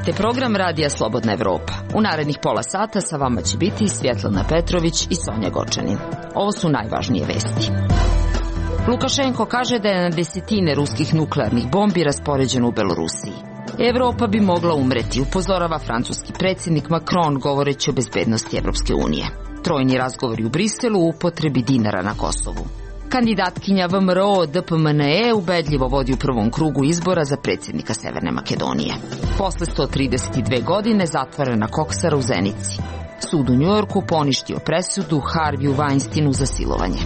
Pratite program Radija Slobodna Evropa. U narednih pola sata sa vama će biti Svjetlana Petrović i Sonja Gočanin. Ovo su najvažnije vesti. Lukašenko kaže da je na desetine ruskih nuklearnih bombi raspoređeno u Belorusiji. Evropa bi mogla umreti, upozorava francuski predsjednik Macron govoreći o bezbednosti Evropske unije. Trojni razgovori u Briselu u upotrebi dinara na Kosovu. Kandidatkinja VMRO DPMNE ubedljivo vodi u prvom krugu izbora za predsjednika Severne Makedonije. Posle 132 godine zatvorena koksara u Zenici. Sud u Njujorku poništio presudu Harveyu Weinsteinu za silovanje.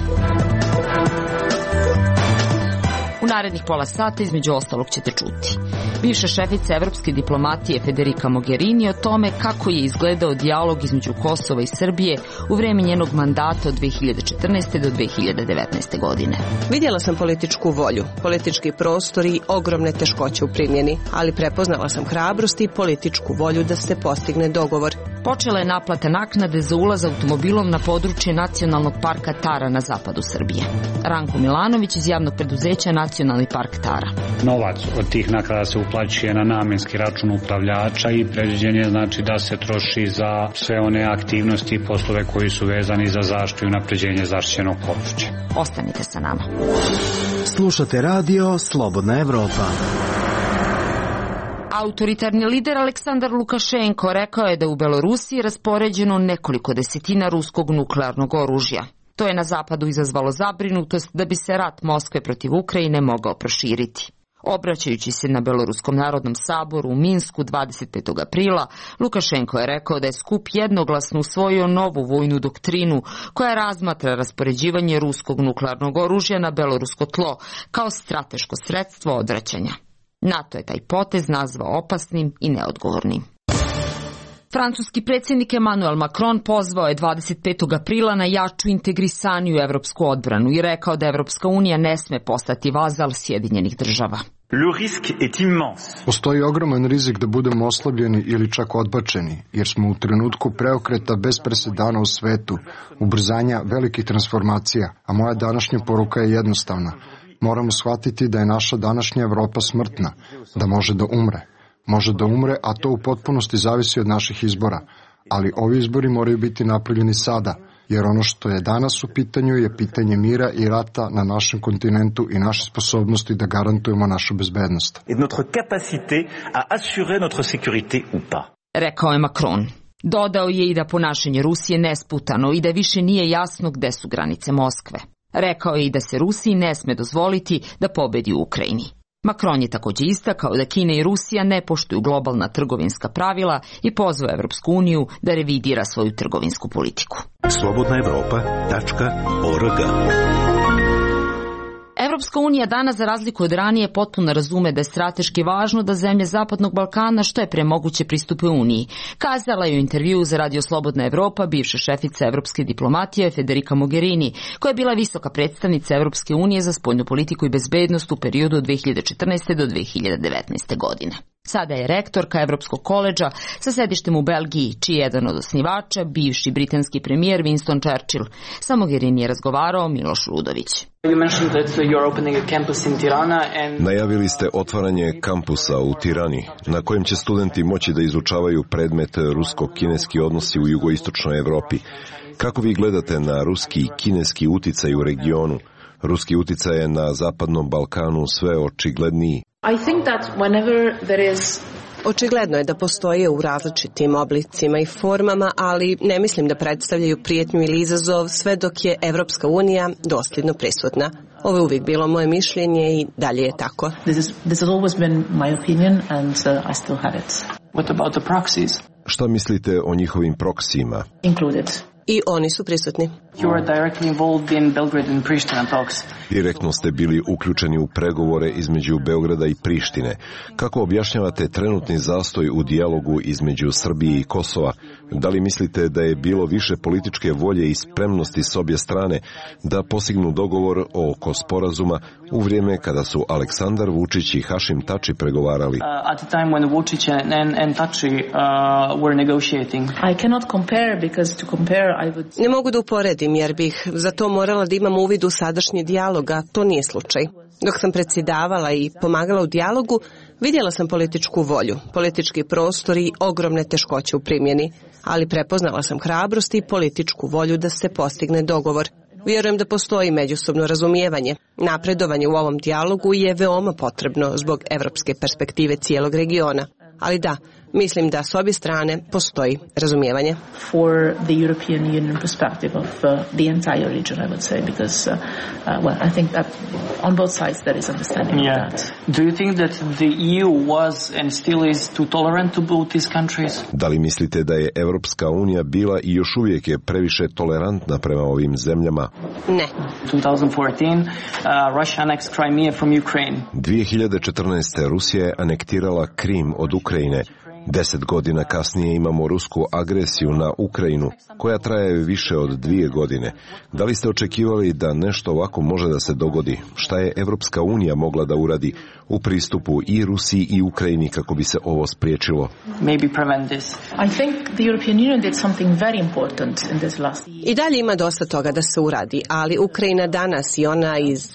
U narednih pola sata između ostalog ćete čuti bivša šefica evropske diplomatije Federica Mogherini o tome kako je izgledao dijalog između Kosova i Srbije u vreme njenog mandata od 2014. do 2019. godine. Vidjela sam političku volju, politički prostor i ogromne teškoće u primjeni, ali prepoznala sam hrabrost i političku volju da se postigne dogovor. Počela je naplata naknade za ulaz automobilom na područje Nacionalnog parka Tara na zapadu Srbije. Ranko Milanović iz javnog preduzeća Nacionalni park Tara. Novac od tih naknada se uplaćuje na namenski račun upravljača i predviđen je znači da se troši za sve one aktivnosti i poslove koji su vezani za zaštitu i unapređenje zaštićenog područja. Ostanite sa nama. Slušate radio Slobodna Evropa. Autoritarni lider Aleksandar Lukašenko rekao je da u Belorusiji raspoređeno nekoliko desetina ruskog nuklearnog oružja. To je na zapadu izazvalo zabrinutost da bi se rat Moskve protiv Ukrajine mogao proširiti. Obraćajući se na Beloruskom narodnom saboru u Minsku 25. aprila, Lukašenko je rekao da je skup jednoglasno usvojio novu vojnu doktrinu koja razmatra raspoređivanje ruskog nuklearnog oružja na belorusko tlo kao strateško sredstvo odvraćanja. NATO je taj potez nazvao opasnim i neodgovornim. Francuski predsjednik Emmanuel Macron pozvao je 25. aprila na jaču integrisaniju evropsku odbranu i rekao da Evropska unija ne sme postati vazal Sjedinjenih država. Postoji ogroman rizik da budemo oslabljeni ili čak odbačeni, jer smo u trenutku preokreta bez presedana u svetu, ubrzanja velikih transformacija, a moja današnja poruka je jednostavna. Moramo shvatiti da je naša današnja Evropa smrtna, da može da umre. Može da umre, a to u potpunosti zavisi od naših izbora. Ali ovi izbori moraju biti napravljeni sada, jer ono što je danas u pitanju je pitanje mira i rata na našem kontinentu i naše sposobnosti da garantujemo našu bezbednost. Rekao je Macron. Dodao je i da ponašanje Rusije nesputano i da više nije jasno gde su granice Moskve. Rekao je i da se Rusiji ne sme dozvoliti da pobedi u Ukrajini. Macron je također istakao da Kina i Rusija ne poštuju globalna trgovinska pravila i pozvao Evropsku uniju da revidira svoju trgovinsku politiku. slobodnaevropa.org. Evropska unija danas, za razliku od ranije, potpuno razume da je strateški važno da zemlje Zapadnog Balkana što je pre moguće pristupe Uniji. Kazala je u intervjuu za Radio Slobodna Evropa bivša šefica evropske diplomatije Federica Mogherini, koja je bila visoka predstavnica Evropske unije za spoljnu politiku i bezbednost u periodu od 2014. do 2019. godine. Sada je rektorka Evropskog koledža sa sedištem u Belgiji, čiji je jedan od osnivača bivši britanski premijer Winston Churchill. Sa Mogherini je razgovarao Miloš Rudović. Najavili ste otvaranje kampusa u Tirani, na kojem će studenti moći da izučavaju predmet rusko-kineski odnosi u jugoistočnoj Evropi. Kako vi gledate na ruski i kineski uticaj u regionu? Ruski uticaj je na Zapadnom Balkanu sve očigledniji. Očigledno je da postoje u različitim oblicima i formama, ali ne mislim da predstavljaju prijetnju ili izazov sve dok je Evropska unija dosljedno prisutna. Ovo je uvijek bilo moje mišljenje i dalje je tako. Šta mislite o njihovim proksijima? I oni su prisutni. Direktno ste bili uključeni u pregovore između Beograda i Prištine. Kako objašnjavate trenutni zastoj u dijalogu između Srbije i Kosova? Da li mislite da je bilo više političke volje i spremnosti s obje strane da postignu dogovor oko sporazuma u vrijeme kada su Aleksandar Vučić i Hašim Tači pregovarali? Ne mogu da uporedim jer bih za to morala da imam uvid u sadašnji dijalog, a to nije slučaj. Dok sam predsjedavala i pomagala u dijalogu, vidjela sam političku volju, politički prostor i ogromne teškoće u primjeni, ali prepoznala sam hrabrost i političku volju da se postigne dogovor. Vjerujem da postoji međusobno razumijevanje. Napredovanje u ovom dijalogu je veoma potrebno zbog evropske perspektive cijelog regiona. Ali da, mislim da s obje strane postoji razumijevanje. For the European Union perspective of the entire region, I would say, because, I think that on both sides there is understanding of that. Do you think that the EU was and still is too tolerant to both these countries? Da li mislite da je Evropska unija bila i još uvijek je previše tolerantna prema ovim zemljama? Ne. 2014, Russia annexed Crimea from Ukraine. 2014. Rusija je anektirala Krim od Ukrajine. 10 godina kasnije imamo rusku agresiju na Ukrajinu, koja traje više od 2 godine. Da li ste očekivali da nešto ovako može da se dogodi? Šta je Evropska unija mogla da uradi u pristupu i Rusiji i Ukrajini kako bi se ovo spriječilo? Maybe prevent this. I think the European Union did something very important in this last year. I dalje ima dosta toga da se uradi, ali Ukrajina danas i ona iz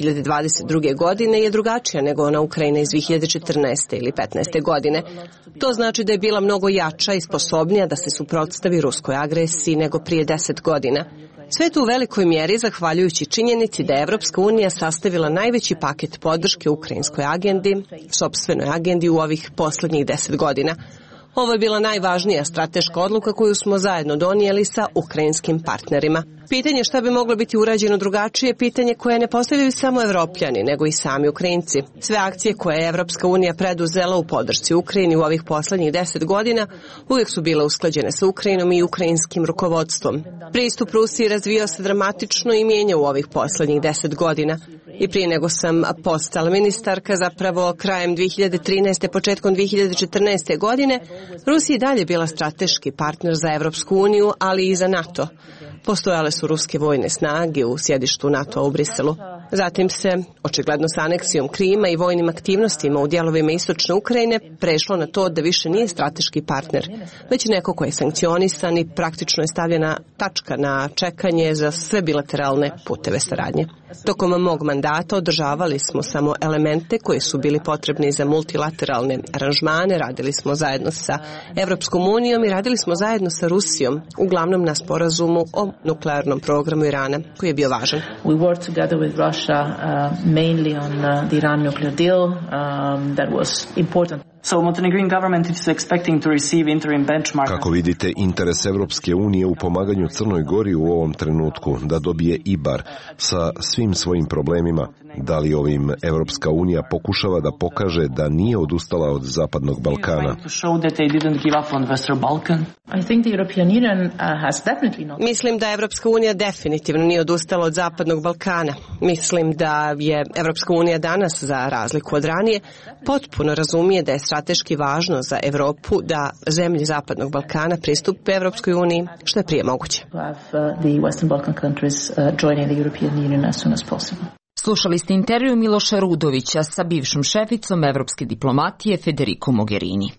2022. godine je drugačija nego ona Ukrajina iz 2014. ili 15. godine. To znači da je bila mnogo jača i sposobnija da se suprotstavi ruskoj agresiji nego prije 10 godina. Sve to u velikoj mjeri zahvaljujući činjenici da je Evropska unija sastavila najveći paket podrške ukrajinskoj agendi, sopstvenoj agendi u ovih posljednjih 10 godina. Ovo je bila najvažnija strateška odluka koju smo zajedno donijeli sa ukrajinskim partnerima. Pitanje šta bi moglo biti urađeno drugačije je pitanje koje ne postavljaju samo Evropljani, nego i sami Ukrajinci. Sve akcije koje je Evropska unija preduzela u podršci Ukrajini u ovih posljednjih 10 godina uvijek su bile usklađene sa Ukrajinom i ukrajinskim rukovodstvom. Pristup Rusiji razvio se dramatično i mijenja u ovih posljednjih 10 godina. I prije nego sam postala ministarka, zapravo krajem 2013. početkom 2014. godine, Rusija je dalje bila strateški partner za Evropsku uniju, ali i za NATO. Postojale su ruske vojne snage u sjedištu NATO u Briselu. Zatim se, očigledno sa aneksijom Krima i vojnim aktivnostima u dijelovima istočne Ukrajine, prešlo na to da više nije strateški partner, već neko koji je sankcionisan i praktično je stavljena tačka na čekanje za sve bilateralne puteve saradnje. Tokom mog mandata održavali smo samo elemente koji su bili potrebni za multilateralne aranžmane, radili smo zajedno sa Evropskom unijom i radili smo zajedno sa Rusijom, uglavnom na sporazumu o nuklearnom programu Irana, koji je bio važan. We worked together with Russia mainly on the Iran nuclear deal that was important. So Montenegrin government is expecting to receive interim benchmark. Kako vidite interes Evropske unije u pomaganju Crnoj Gori u ovom trenutku da dobije IBAR sa svim svojim problemima? Da li ovim Evropska unija pokušava da pokaže da nije odustala od Zapadnog Balkana? Mislim da Evropska unija definitivno nije odustala od Zapadnog Balkana. Mislim da je Evropska unija danas, za razliku od ranije, potpuno razumije da je strateški važno za Evropu da zemlje Zapadnog Balkana pristupe Evropskoj uniji što je prije moguće. Slušali ste intervju Miloša Rudovića sa bivšom šeficom evropske diplomatije Federico Mogherini.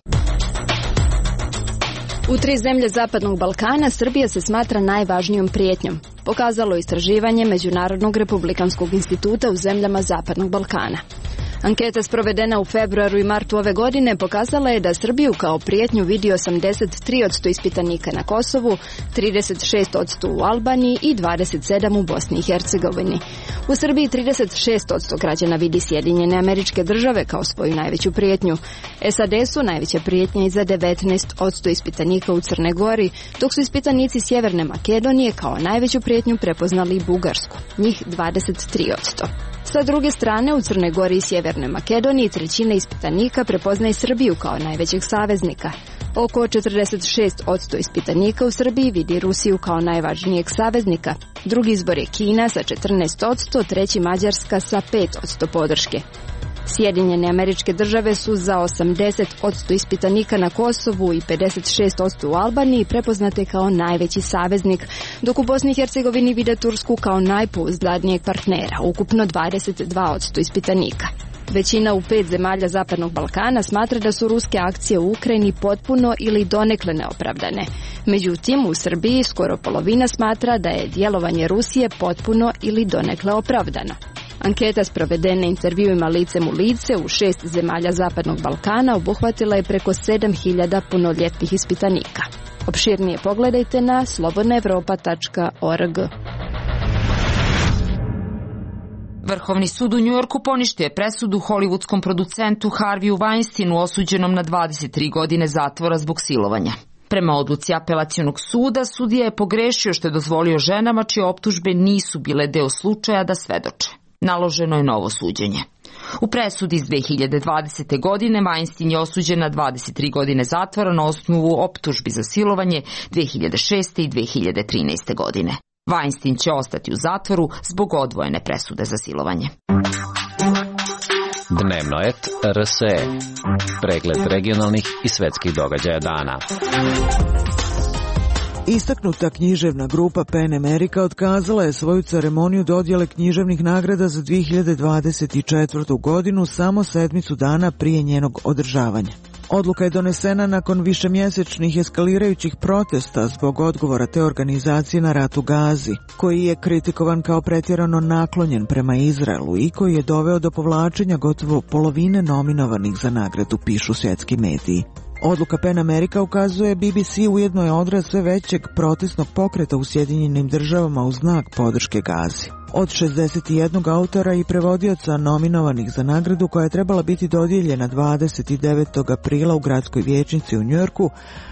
U 3 zemlje Zapadnog Balkana Srbija se smatra najvažnijom prijetnjom, pokazalo istraživanje Međunarodnog republikanskog instituta u zemljama Zapadnog Balkana. Anketa sprovedena u februaru i martu ove godine pokazala je da Srbiju kao prijetnju vidi 83% ispitanika na Kosovu, 36% u Albaniji i 27% u Bosni i Hercegovini. U Srbiji 36% građana vidi Sjedinjene Američke Države kao svoju najveću prijetnju. SAD su najveća prijetnja i za 19% ispitanika u Crnoj Gori, dok su ispitanici Sjeverne Makedonije kao najveću prijetnju prepoznali i Bugarsku, njih 23%. Sa druge strane, u Crnoj Gori i Sjevernoj Makedoniji 1/3 ispitanika prepoznaje Srbiju kao najvećeg saveznika. Oko 46% ispitanika u Srbiji vidi Rusiju kao najvažnijeg saveznika. Drugi izbor je Kina sa 14%, treći Mađarska sa 5% podrške. Sjedinjene Američke Države su za 80% ispitanika na Kosovu i 56% u Albaniji prepoznate kao najveći saveznik, dok u Bosni i Hercegovini vide Tursku kao najpouzdanijeg partnera, ukupno 22% ispitanika. Većina u 5 zemalja Zapadnog Balkana smatra da su ruske akcije u Ukrajini potpuno ili donekle neopravdane. Međutim, u Srbiji skoro polovina smatra da je djelovanje Rusije potpuno ili donekle opravdano. Anketa sprovedena intervjuima licem u lice u 6 zemalja Zapadnog Balkana obuhvatila je preko 7.000 punoljetnih ispitanika. Opširnije pogledajte na slobodnaevropa.org. Vrhovni sud u Njujorku poništio je presudu hollywoodskom producentu Harveyu Weinsteinu osuđenom na 23 godine zatvora zbog silovanja. Prema odluci apelacionog suda, sudija je pogrešio što je dozvolio ženama čije optužbe nisu bile deo slučaja da svedoče. Naloženo je novo suđenje. U presudi iz 2020. godine Weinstein je osuđen na 23 godine zatvora na osnovu optužbi za silovanje 2006. i 2013. godine. Weinstein će ostati u zatvoru zbog odvojene presude za silovanje. Dnevnoet RSE. Pregled regionalnih i svetskih događaja dana. Istaknuta književna grupa PEN America otkazala je svoju ceremoniju dodjele književnih nagrada za 2024. godinu samo 7 dana prije njenog održavanja. Odluka je donesena nakon višemjesečnih eskalirajućih protesta zbog odgovora te organizacije na rat u Gazi, koji je kritikovan kao pretjerano naklonjen prema Izraelu i koji je doveo do povlačenja gotovo polovine nominovanih za nagradu, pišu svjetski mediji. Odluka PEN America, ukazuje BBC, ujedno je odraz sve većeg protestnog pokreta u Sjedinjenim Državama u znak podrške Gazi. Od 61 autora i prevodioca nominovanih za nagradu, koja je trebala biti dodijeljena 29. aprila u gradskoj vijećnici u Njujorku,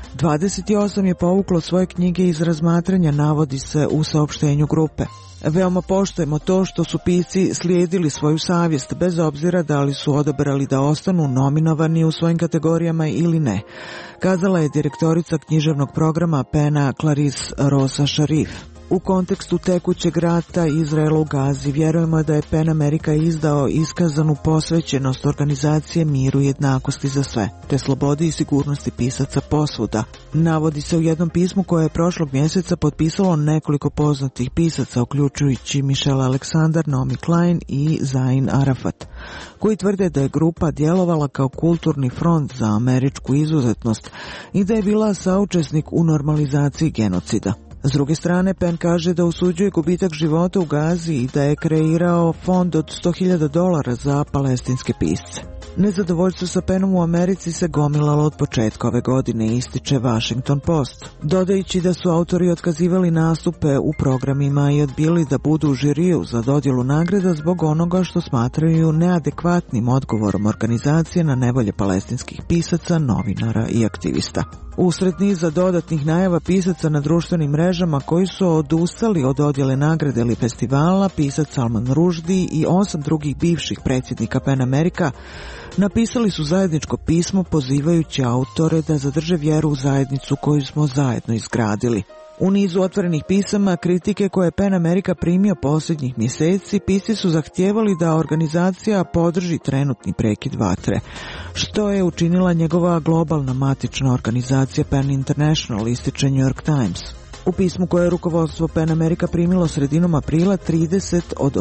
28 je povuklo svoje knjige iz razmatranja, navodi se u saopštenju grupe. Veoma poštujemo to što su pisci slijedili svoju savjest, bez obzira da li su odabrali da ostanu nominovani u svojim kategorijama ili ne, kazala je direktorica književnog programa PEN-a Clarice Rosa Sharif. U kontekstu tekućeg rata Izraela u Gazi vjerujemo da je PEN America izdao iskazanu posvećenost organizacije miru i jednakosti za sve, te slobodi i sigurnosti pisaca posvuda. Navodi se u jednom pismu koje je prošlog mjeseca potpisalo nekoliko poznatih pisaca, uključujući Michelle Alexander, Naomi Klein i Zain Arafat, koji tvrde da je grupa djelovala kao kulturni front za američku izuzetnost i da je bila saučesnik u normalizaciji genocida. S druge strane, PEN kaže da osuđuje gubitak života u Gazi i da je kreirao fond od $100.000 za palestinske pisce. Nezadovoljstvo sa PEN-om u Americi se gomilalo od početka ove godine, ističe Washington Post, dodajući da su autori otkazivali nastupe u programima i odbili da budu u žiriju za dodjelu nagrada zbog onoga što smatraju neadekvatnim odgovorom organizacije na nevolje palestinskih pisaca, novinara i aktivista. Usred niza dodatnih najava pisaca na društvenim mrežama koji su odustali od dodjele nagrade ili festivala, pisac Salman Rushdie i 8 drugih bivših predsjednika PEN America napisali su zajedničko pismo pozivajući autore da zadrže vjeru u zajednicu koju smo zajedno izgradili. U nizu otvorenih pisama kritike koje je PEN America primio posljednjih mjeseci, pisci su zahtijevali da organizacija podrži trenutni prekid vatre, što je učinila njegova globalna matična organizacija PEN International, ističe New York Times. U pismu koje je rukovodstvo PEN America primilo sredinom aprila, 30 od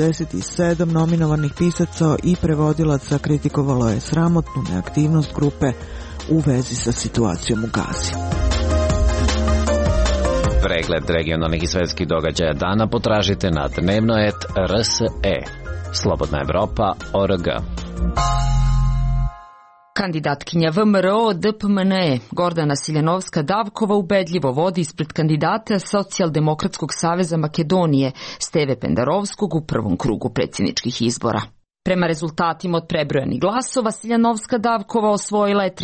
87 nominovanih pisaca i prevodilaca kritikovalo je sramotnu neaktivnost grupe u vezi sa situacijom u Gazi. Pregled regionalnih i svetskih događaja dana potražite na Dnevnoet RSE. Slobodnaevropa.org. Kandidatkinja VMRO DPMNE Gordana Siljanovska-Davkova ubedljivo vodi ispred kandidata Socijaldemokratskog saveza Makedonije Steve Pendarovskog u prvom krugu predsjedničkih izbora. Prema rezultatima od prebrojanih glasova, Siljanovska-Davkova osvojila je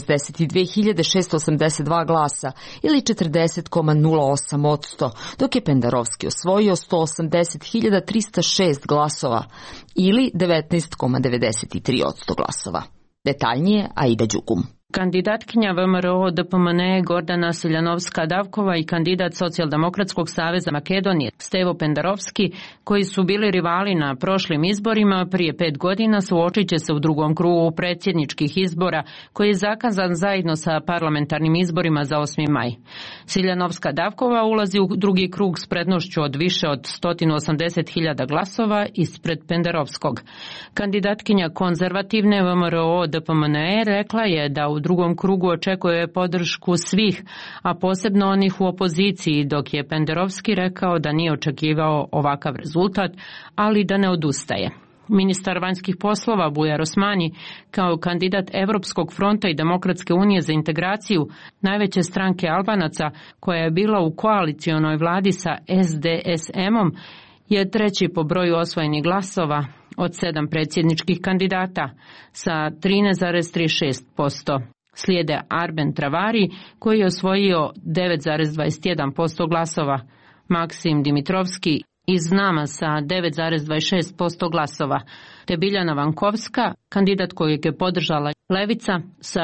362.682 glasa ili 40,08%, dok je Pendarovski osvojio 180.306 glasova ili 19,93% glasova. Detaljnije Aida Đugum. Kandidatkinja VMRO DPMNE Gordana Siljanovska-Davkova i kandidat Socijaldemokratskog saveza Makedonije Stevo Pendarovski, koji su bili rivali na prošlim izborima prije 5 godina, suočit će se u drugom krugu predsjedničkih izbora koji je zakazan zajedno sa parlamentarnim izborima za 8. maj. Siljanovska-Davkova ulazi u drugi krug s prednošću od više od 180.000 glasova ispred Pendarovskog. Kandidatkinja konzervativne VMRO DPMNE rekla je da u drugom krugu očekuje podršku svih, a posebno onih u opoziciji, dok je Penderovski rekao da nije očekivao ovakav rezultat, ali da ne odustaje. Ministar vanjskih poslova Bujar Osmani, kao kandidat Evropskog fronta i Demokratske unije za integraciju, najveće stranke Albanaca, koja je bila u koalicionoj vladi sa SDSM-om, je treći po broju osvojenih glasova od 7 predsjedničkih kandidata sa 13,36%. Slijede Arben Travari, koji je osvojio 9,21% glasova, Maksim Dimitrovski iz Nama sa 9,26% glasova, te Biljana Vankovska, kandidat kojeg je podržala Levica, sa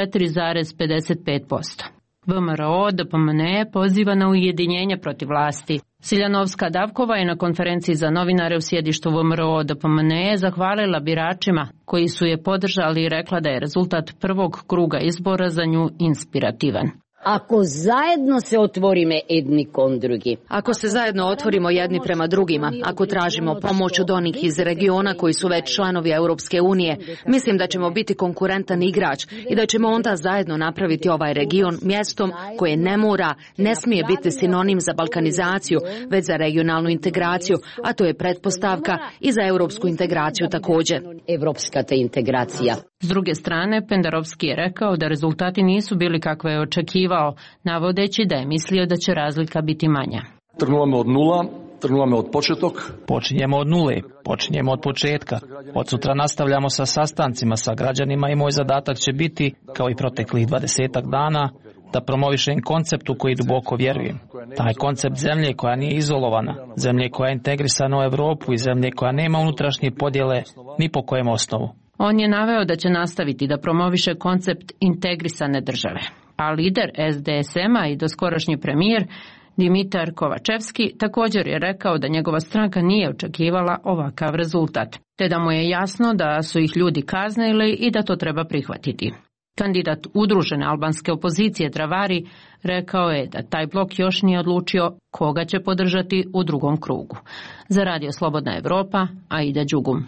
4,55%. VMRO DPMNE poziva na ujedinjenje protiv vlasti. Siljanovska Davkova je na konferenciji za novinare u sjedištu VMRO DPMNE zahvalila biračima koji su je podržali i rekla da je rezultat prvog kruga izbora za nju inspirativan. Ako zajedno se otvorime jedni kon drugi. Ako se zajedno otvorimo jedni prema drugima, ako tražimo pomoć od onih iz regiona koji su već članovi Europske unije, mislim da ćemo biti konkurentan igrač i da ćemo onda zajedno napraviti ovaj region mjestom koje ne smije biti sinonim za balkanizaciju, već za regionalnu integraciju, a to je pretpostavka i za europsku integraciju također. Evropska ta integracija. S druge strane, Penderovski je rekao da rezultati nisu bili kakve je očekivao, navodeći da je mislio da će razlika biti manja. Trnulamo od nula, trnulamo od početok. Počinjemo od nule, počinjemo od početka. Od sutra nastavljamo sa sastancima sa građanima i moj zadatak će biti, kao i proteklih 20 dana, da promovišem koncept u koji duboko vjerujem. Taj koncept zemlje koja nije izolovana, zemlje koja je integrisana u Europu i zemlje koja nema unutrašnje podjele ni po kojem osnovu. On je naveo da će nastaviti da promoviše koncept integrisane države. A lider SDSM-a i doskorašnji premijer Dimitar Kovačevski također je rekao da njegova stranka nije očekivala ovakav rezultat, te da mu je jasno da su ih ljudi kaznili i da to treba prihvatiti. Kandidat udružene albanske opozicije Travari rekao je da taj blok još nije odlučio koga će podržati u drugom krugu. Za Radio Slobodna Evropa, Aida Đugum.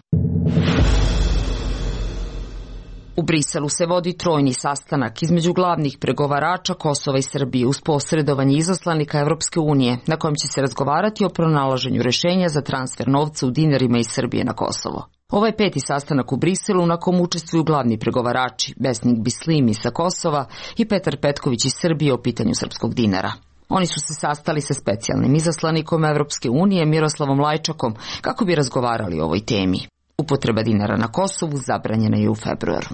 U Briselu se vodi trojni sastanak između glavnih pregovarača Kosova i Srbije uz posredovanje izaslanika Evropske unije, na kojem će se razgovarati o pronalaženju rješenja za transfer novca u dinarima iz Srbije na Kosovo. Ovo je peti sastanak u Briselu na kom učestvuju glavni pregovarači, Besnik Bislimi sa Kosova i Petar Petković iz Srbije o pitanju srpskog dinara. Oni su se sastali sa specijalnim izaslanikom Evropske unije Miroslavom Lajčakom kako bi razgovarali o ovoj temi. Upotreba dinara na Kosovu zabranjena je u februaru.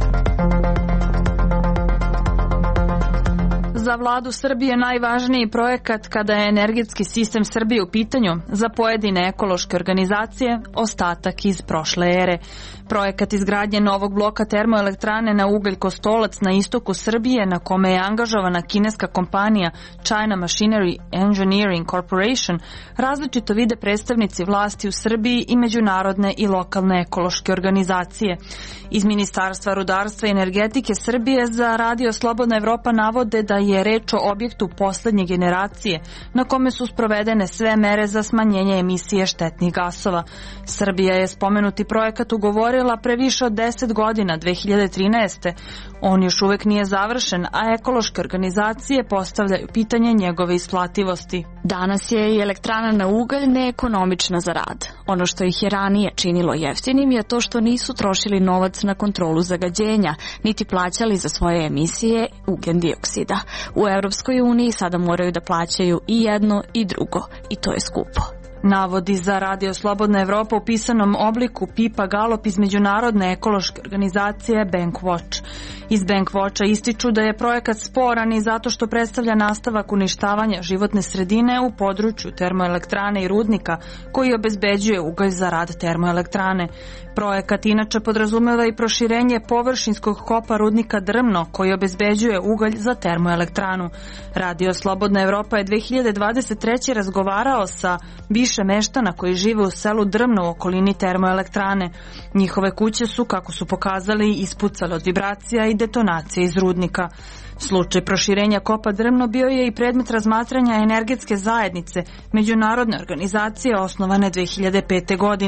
Za vladu Srbije najvažniji projekat kada je energetski sistem Srbije u pitanju za pojedine ekološke organizacije ostatak iz prošle ere. Projekat izgradnje novog bloka termoelektrane na ugalj Kostolac na istoku Srbije, na kome je angažovana kineska kompanija China Machinery Engineering Corporation, različito vide predstavnici vlasti u Srbiji i međunarodne i lokalne ekološke organizacije. Iz Ministarstva rudarstva i energetike Srbije za Radio Slobodna Evropa navode da je reč o objektu poslednje generacije na kome su sprovedene sve mere za smanjenje emisije štetnih gasova. Srbija je spomenuti projekat ugovorila pre više od 10 godina, 2013. On još uvek nije završen, a ekološke organizacije postavljaju pitanje njegove isplativosti. Danas je i elektrana na ugalj neekonomična za rad. Ono što ih je ranije činilo jeftinim je to što nisu trošili novac na kontrolu zagađenja, niti plaćali za svoje emisije ugljen dioksida. U Evropskoj uniji sada moraju da plaćaju i jedno i drugo, i to je skupo. Navodi za Radio Slobodna Evropa u pisanom obliku Pipa Galop iz međunarodne ekološke organizacije Bankwatch. Iz Bankwatcha ističu da je projekat sporan i zato što predstavlja nastavak uništavanja životne sredine u području termoelektrane i rudnika koji obezbeđuje ugalj za rad termoelektrane. Projekat inače podrazumeva i proširenje površinskog kopa rudnika Drmno koji obezbeđuje ugalj za termoelektranu. Radio Slobodna Evropa je 2023. razgovarao sa više meštana koji žive u selu Drmno u okolini termoelektrane. Njihove kuće su, kako su pokazali, ispucale od vibracija i detonacije iz rudnika. Slučaj proširenja kopa Drmno bio je i predmet razmatranja energetske zajednice, međunarodne organizacije osnovane 2005. godine.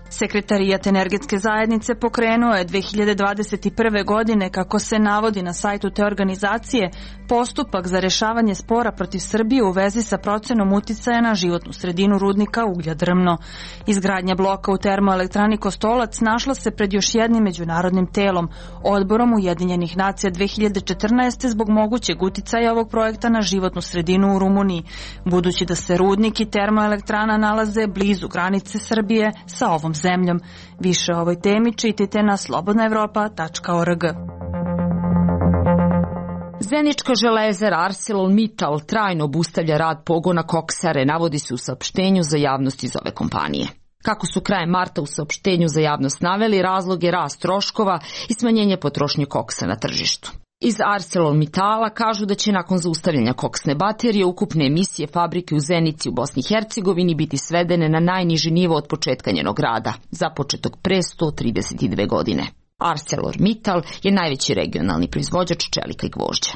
Sekretarijat energetske zajednice pokrenuo je 2021. godine, kako se navodi na sajtu te organizacije, postupak za rešavanje spora protiv Srbije u vezi sa procenom uticaja na životnu sredinu rudnika uglja Drmno. Izgradnja bloka u termoelektrani Kostolac našla se pred još jednim međunarodnim telom, Odborom Ujedinjenih nacija 2014. zbog mogućeg uticaja ovog projekta na životnu sredinu u Rumuniji, budući da se rudnik i termoelektrana nalaze blizu granice Srbije sa ovom zemljom. Više o ovoj temi čitajte na slobodnaevropa.org. Zenička železara ArcelorMittal trajno obustavlja rad pogona koksare, navodi se u saopštenju za javnost iz ove kompanije. Kako su krajem marta u saopštenju za javnost naveli, razlog je rast troškova i smanjenje potrošnje koksa na tržištu. Iz ArcelorMittala kažu da će nakon zaustavljanja koksne baterije ukupne emisije fabrike u Zenici u Bosni i Hercegovini biti svedene na najniži nivo od početka njenog rada, započetog pre 132 godine. ArcelorMittal je najveći regionalni proizvođač čelika i gvožđa.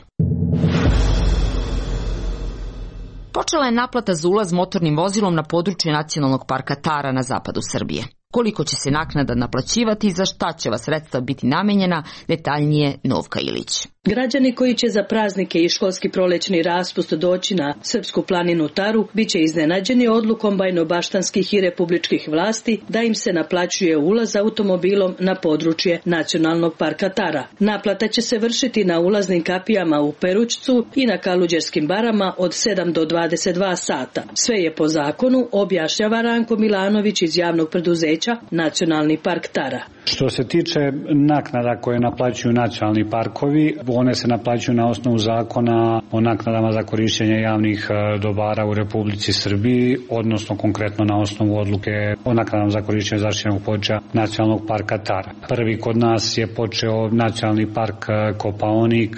Počela je naplata za ulaz motornim vozilom na području Nacionalnog parka Tara na zapadu Srbije. Koliko će se naknada naplaćivati i za šta će ova sredstva biti namenjena, detaljnije Novka Ilić. Građani koji će za praznike i školski prolećni raspust doći na Srpsku planinu Taru biće iznenađeni odlukom bajnobaštanskih i republičkih vlasti da im se naplaćuje ulaz automobilom na područje Nacionalnog parka Tara. Naplata će se vršiti na ulaznim kapijama u Perućcu i na Kaluđerskim barama od 7 do 22 sata. Sve je po zakonu, objašnjava Ranko Milanović iz javnog preduzeća Nacionalni park Tara. Što se tiče naknada koje naplaćuju nacionalni parkovi, one se naplaćuju na osnovu zakona o naknadama za korišćenje javnih dobara u Republici Srbiji, odnosno konkretno na osnovu odluke o naknadama za korišćenje zaštićenog područja Nacionalnog parka Tara. Prvi kod nas je počeo Nacionalni park Kopaonik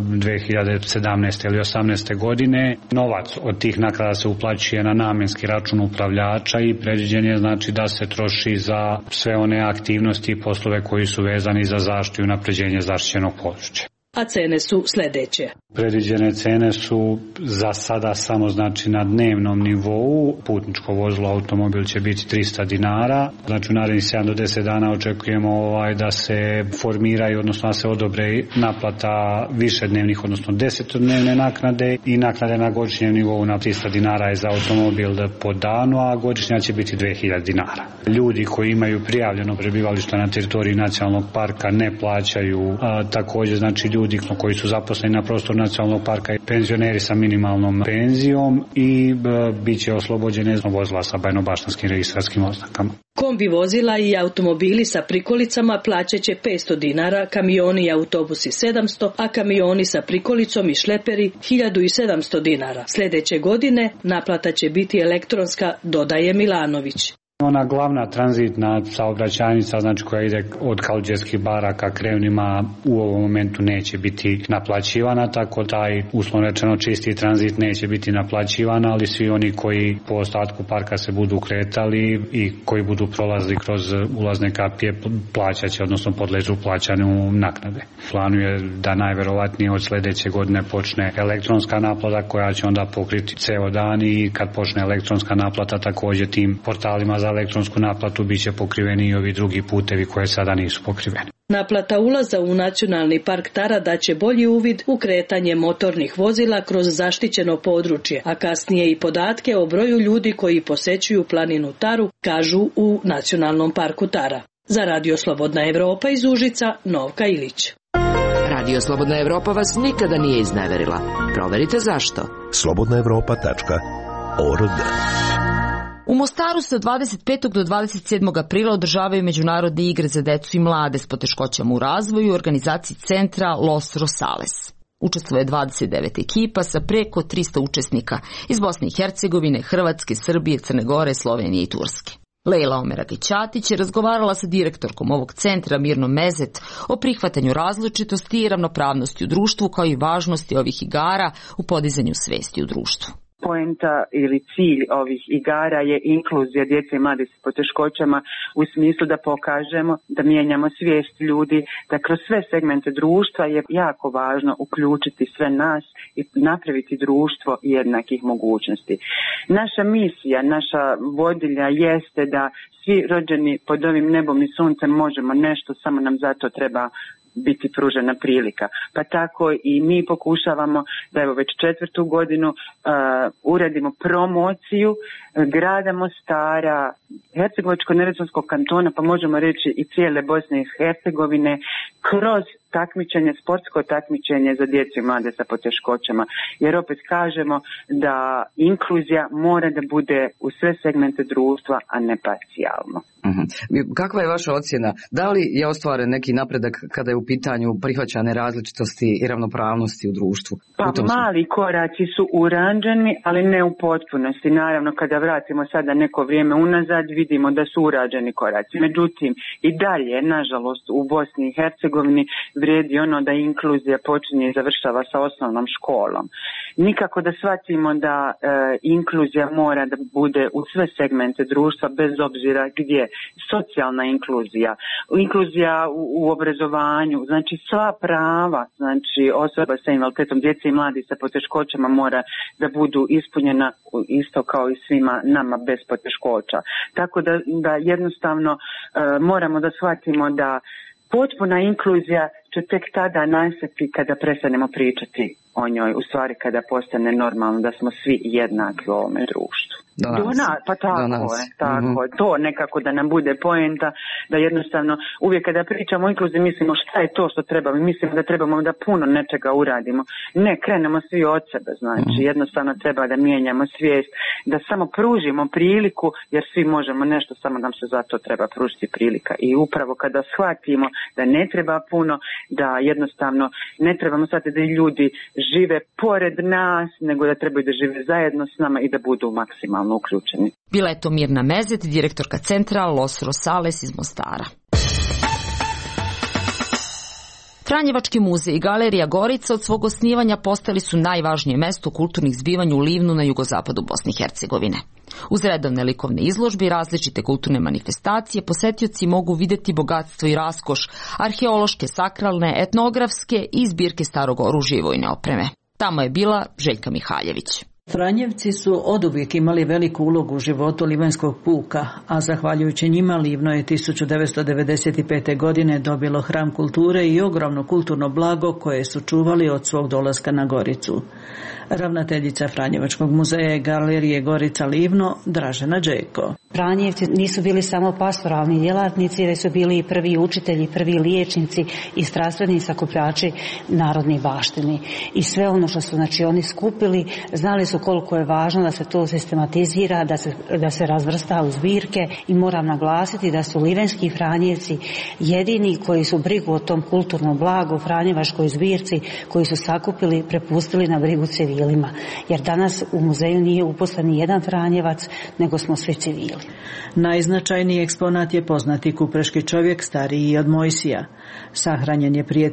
2017. ili 18. godine. Novac od tih naknada se uplaćuje na namenski račun upravljača i predviđen je znači da se troši za sve one aktivnosti i poslove koji su vezani za zaštitu i unapređenje zaštićenog područja. A cene su sledeće. Predviđene cene su za sada samo znači na dnevnom nivou. Putničko vozilo automobil će biti 300 dinara. Znači u narednih 7 do 10 dana očekujemo da se formiraju, odnosno da se odobre naplata višednevnih, odnosno 10-dnevne naknade i naknade na godišnjem nivou na 300 dinara je za automobil po danu, a godišnja će biti 2000 dinara. Ljudi koji imaju prijavljeno prebivalište na teritoriji nacionalnog parka ne plaćaju, također znači ljudi koji su zaposleni na prostoru nacionalnog parka i penzioneri sa minimalnom penzijom i bit će oslobođene vozila sa bajnobaštanskim registrarskim oznakama. Kombi vozila i automobili sa prikolicama plaćat će 500 dinara, kamioni i autobusi 700, a kamioni sa prikolicom i šleperi 1700 dinara. Sljedeće godine naplata će biti elektronska, dodaje Milanović. Ona glavna tranzitna saobraćajnica, znači koja ide od Kaluđerskih bara ka Krevnima, u ovom momentu neće biti naplaćivana, tako taj uslovno rečeno čisti tranzit neće biti naplaćivan, ali svi oni koji po ostatku parka se budu kretali i koji budu prolazili kroz ulazne kapije plaćat će, odnosno podležu plaćanju naknade. Planuje da najverovatnije od sljedeće godine počne elektronska naplata koja će onda pokriti ceo dan i kad počne elektronska naplata također tim portalima za elektronsku naplatu bit će pokriveni i ovi drugi putevi koje sada nisu pokriveni. Naplata ulaza u Nacionalni park Tara daće bolji uvid u kretanje motornih vozila kroz zaštićeno područje, a kasnije i podatke o broju ljudi koji posećuju planinu Taru, kažu u Nacionalnom parku Tara. Za Radio Slobodna Evropa iz Užica, Novka Ilić. Radio Slobodna Evropa vas nikada nije izneverila. Proverite zašto. slobodnaevropa.org. U Mostaru se od 25. do 27. aprila održavaju međunarodne igre za decu i mlade s poteškoćama u razvoju u organizaciji centra Los Rosales. Učestvuje 29 ekipa sa preko 300 učesnika iz Bosne i Hercegovine, Hrvatske, Srbije, Crne Gore, Slovenije i Turske. Lejla Omeragićatić je razgovarala sa direktorkom ovog centra Mirnom Mezet o prihvatanju različitosti i ravnopravnosti u društvu kao i važnosti ovih igara u podizanju svesti u društvu. Poenta ili cilj ovih igara je inkluzija djece i mladih s poteškoćama u smislu da pokažemo, da mijenjamo svijest ljudi, da kroz sve segmente društva je jako važno uključiti sve nas i napraviti društvo jednakih mogućnosti. Naša misija, naša vodilja jeste da svi rođeni pod ovim nebom i suncem možemo nešto, samo nam zato treba biti pružena prilika. Pa tako i mi pokušavamo da evo već 4. godinu uradimo promociju grada Mostara, Hercegovačko-neretvanskog kantona, pa možemo reći i cijele Bosne i Hercegovine, kroz takmičenje, sportsko takmičenje za djecu i mlade sa poteškoćama. Jer opet kažemo da inkluzija mora da bude u sve segmente društva, a ne parcijalno. Kakva je vaša ocjena? Da li je ostvaren neki napredak kada je u pitanju prihvaćane različitosti i ravnopravnosti u društvu? Pa mali koraci su urađeni, ali ne u potpunosti. Naravno, kada vratimo sada neko vrijeme unazad, vidimo da su urađeni koraci. Međutim, i dalje, nažalost, u Bosni i Hercegovini vrijedi ono da inkluzija počinje i završava sa osnovnom školom. Nikako da shvatimo da inkluzija mora da bude u sve segmente društva, bez obzira gdje. Socijalna inkluzija, inkluzija u obrazovanju, znači sva prava, znači osoba sa invaliditetom, djece i mladi sa poteškoćama mora da budu ispunjena isto kao i svima nama bez poteškoća. Tako da jednostavno moramo da shvatimo da potpuna inkluzija će tek tada nastati kada prestanemo pričati o njoj, u stvari kada postane normalno da smo svi jednaki u ovome društvu. Pa tako je. To nekako da nam bude poenta, da jednostavno uvijek kada pričamo o inkluziji mislimo šta je to što trebamo, mislimo da trebamo da puno nečega uradimo. Ne, krenemo svi od sebe, znači jednostavno treba da mijenjamo svijest, da samo pružimo priliku, jer svi možemo nešto, samo nam se zato treba pružiti prilika. I upravo kada shvatimo da ne treba puno, da jednostavno ne trebamo shvatiti da ljudi žive pored nas, nego da trebaju da žive zajedno s nama i da budu maksimalno uključeni. Bila je to Mirna Mezet, direktorka centra Los Rosales iz Mostara. Franjevački muzej i galerija Gorica od svog osnivanja postali su najvažnije mesto kulturnih zbivanja u Livnu na jugozapadu Bosne i Hercegovine. Uz redovne likovne izložbe i različite kulturne manifestacije, posetioci mogu vidjeti bogatstvo i raskoš, arheološke, sakralne, etnografske i zbirke starog oružja i vojne opreme. Tamo je bila Željka Mihaljević. Franjevci su oduvijek imali veliku ulogu u životu Livanjskog puka, a zahvaljujući njima Livno je 1995. godine dobilo hram kulture i ogromno kulturno blago koje su čuvali od svog dolaska na Goricu. Ravnateljica Franjevačkog muzeja i galerije Gorica Livno, Dražena Đeko. Franjevci nisu bili samo pastoralni djelatnici, već su bili i prvi učitelji, prvi liječnici i strastveni sakupljači narodnih baštini. I sve ono što su oni skupili, znali su koliko je važno da se to sistematizira, da se razvrsta u zbirke, i moram naglasiti da su livenski Franjevci jedini koji su brigu o tom kulturnom blagu, Franjevačkoj zbirci, koji su sakupili, prepustili na brigu civilima. Jer danas u muzeju nije uposlen ni jedan Franjevac, nego smo svi civili. Najznačajniji eksponat je poznati kupreški čovjek, stariji od Mojsija. Sahranjen je prije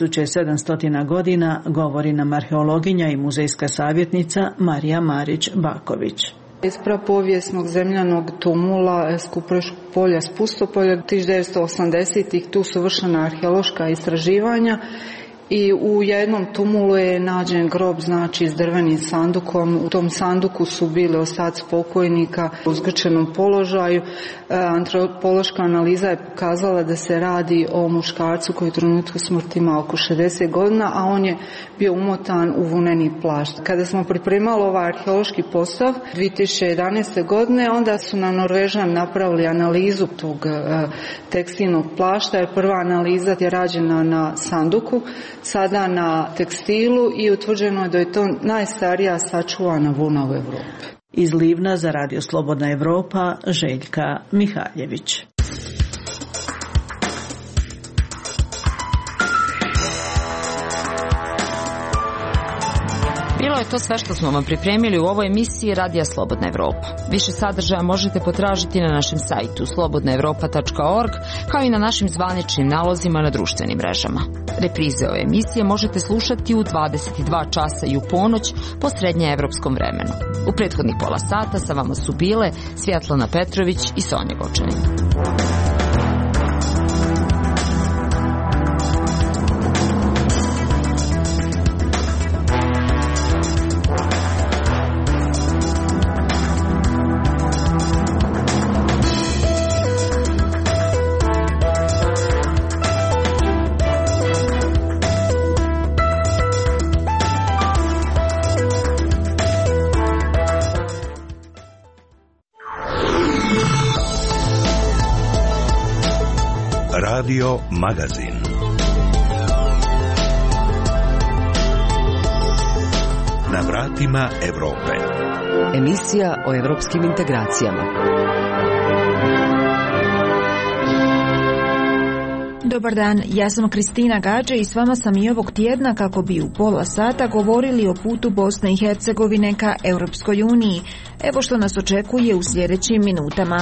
3700 godina, govori nam arheologinja i muzejska savjetnica Marija Marić-Baković. Iz prapovijesnog zemljanog tumula s Kupreškog polja s Pustopolja 1980-ih tu su vršena arheološka istraživanja i u jednom tumulu je nađen grob, znači s drvenim sandukom. U tom sanduku su bili ostaci pokojnika u zgrčenom položaju. Antropološka analiza je pokazala da se radi o muškarcu koji u trenutku smrti ima oko 60 godina, a on je bio umotan u vuneni plašt. Kada smo pripremali ovaj arheološki postav 2011. godine, onda su nam Norvežani napravili analizu tog tekstilnog plašta, jer prva analiza je rađena na sanduku, sada na tekstilu, i utvrđeno je da je to najstarija sačuvana vuna u Evropi. Iz Livna za Radio Slobodna Evropa, Željka Mihaljević. Bila Bilo je to sve što smo vam pripremili u ovoj emisiji Radija Slobodna Evropa. Više sadržaja možete potražiti na našem sajtu slobodnaevropa.org, kao i na našim zvaničnim nalozima na društvenim mrežama. Reprize ove emisije možete slušati u 22 časa i u ponoć po srednjeevropskom vremenu. U prethodnih pola sata sa vama su bile Svjetlana Petrović i Sonja Gočanin. Radio Magazin. Na vratima Evrope. Emisija o evropskim integracijama. Dobar dan, ja sam Kristina Gađe i s vama sam i ovog tjedna kako bi u pola sata govorili o putu Bosne i Hercegovine ka Europskoj uniji. Evo što nas očekuje u sljedećim minutama.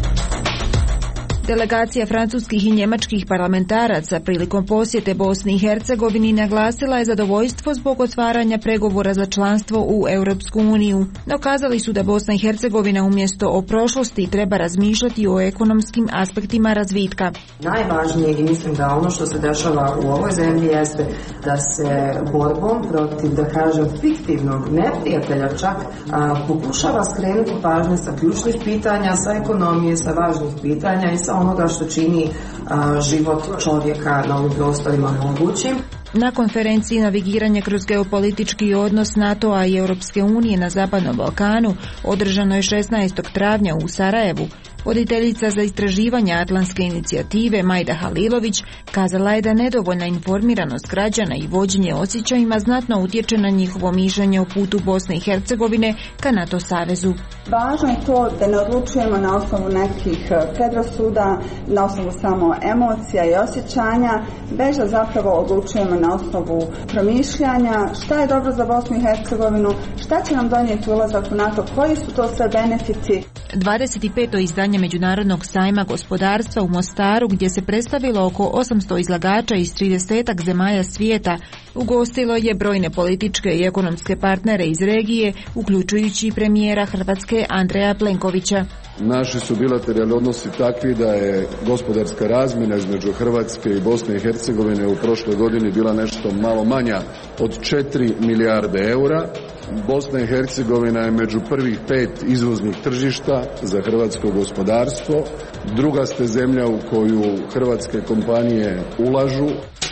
Delegacija francuskih i njemačkih parlamentaraca prilikom posjete Bosni i Hercegovini naglasila je zadovoljstvo zbog otvaranja pregovora za članstvo u Europsku uniju. Dokazali su da Bosna i Hercegovina umjesto o prošlosti treba razmišljati o ekonomskim aspektima razvitka. Najvažnije i mislim da ono što se dešava u ovoj zemlji jeste da se borbom protiv, da kažem, fiktivnog neprijatelja čak pokušava skrenuti pažnje sa ključnih pitanja, sa ekonomije, sa važnih pitanja i sa onoga što čini život čovjeka na ovim prostorima mogućim. Na konferenciji Navigiranje kroz geopolitički odnos NATO-a i Europske unije na Zapadnom Balkanu, održano je 16. travnja u Sarajevu, voditeljica za istraživanje Atlantske inicijative Majda Halilović kazala je da nedovoljna informiranost građana i vođenje osjećajima znatno utječe na njihovo mišljenje o putu Bosne i Hercegovine ka NATO savezu. Važno je to da ne odlučujemo na osnovu nekih predrasuda, na osnovu samo emocija i osjećanja, već da zapravo odlučujemo na osnovu promišljanja šta je dobro za Bosnu i Hercegovinu, šta će nam donijeti ulazak u NATO, koji su to sve benefiti. 25. izdanje Međunarodnog sajma gospodarstva u Mostaru, gdje se predstavilo oko 800 izlagača iz 30 zemalja svijeta, ugostilo je brojne političke i ekonomske partnere iz regije, uključujući premijera Hrvatske Andreja Plenkovića. Naši su bilateralni odnosi takvi da je gospodarska razmjena između Hrvatske i Bosne i Hercegovine u prošloj godini bila nešto malo manja od 4 milijarde eura. Bosna i Hercegovina je među prvih 5 izvoznih tržišta za hrvatsko gospodarstvo. Druga ste zemlja u koju hrvatske kompanije ulažu.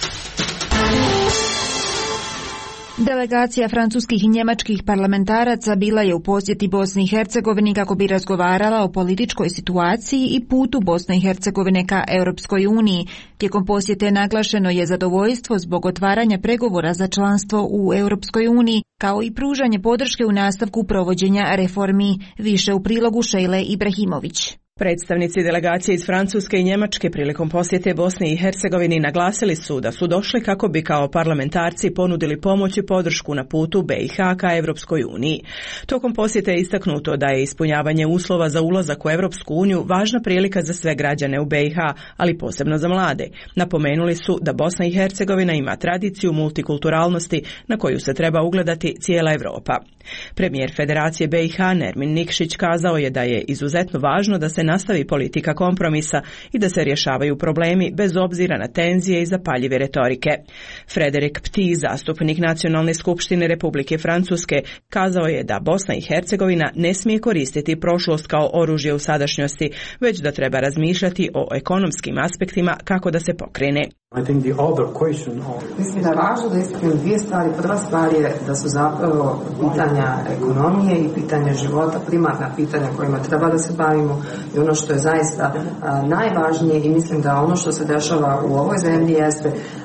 Delegacija francuskih i njemačkih parlamentaraca bila je u posjeti Bosni i Hercegovini kako bi razgovarala o političkoj situaciji i putu Bosne i Hercegovine ka Europskoj uniji. Tijekom posjete naglašeno je zadovoljstvo zbog otvaranja pregovora za članstvo u Europskoj uniji, kao i pružanje podrške u nastavku provođenja reformi. Više u prilogu Šejle Ibrahimović. Predstavnici delegacije iz Francuske i Njemačke prilikom posjete Bosni i Hercegovini naglasili su da su došli kako bi kao parlamentarci ponudili pomoć i podršku na putu BiH ka Europskoj uniji. Tokom posjete je istaknuto da je ispunjavanje uslova za ulazak u Europsku uniju važna prilika za sve građane u BiH, ali posebno za mlade. Napomenuli su da Bosna i Hercegovina ima tradiciju multikulturalnosti na koju se treba ugledati cijela Europa. Premijer Federacije BiH Nermin Nikšić kazao je da je izuzetno važno da se nastavi politika kompromisa i da se rješavaju problemi bez obzira na tenzije i zapaljive retorike. Frederik Pti, zastupnik Nacionalne skupštine Republike Francuske, kazao je da Bosna i Hercegovina ne smije koristiti prošlost kao oružje u sadašnjosti, već da treba razmišljati o ekonomskim aspektima kako da se pokrene. Mislim da je važno da istaknem dvije stvari. Prva stvar je da su zapravo pitanja ekonomije i pitanja života primarna pitanja kojima treba da se bavimo i ono što je zaista najvažnije i mislim da ono što se dešava u ovoj zemlji jeste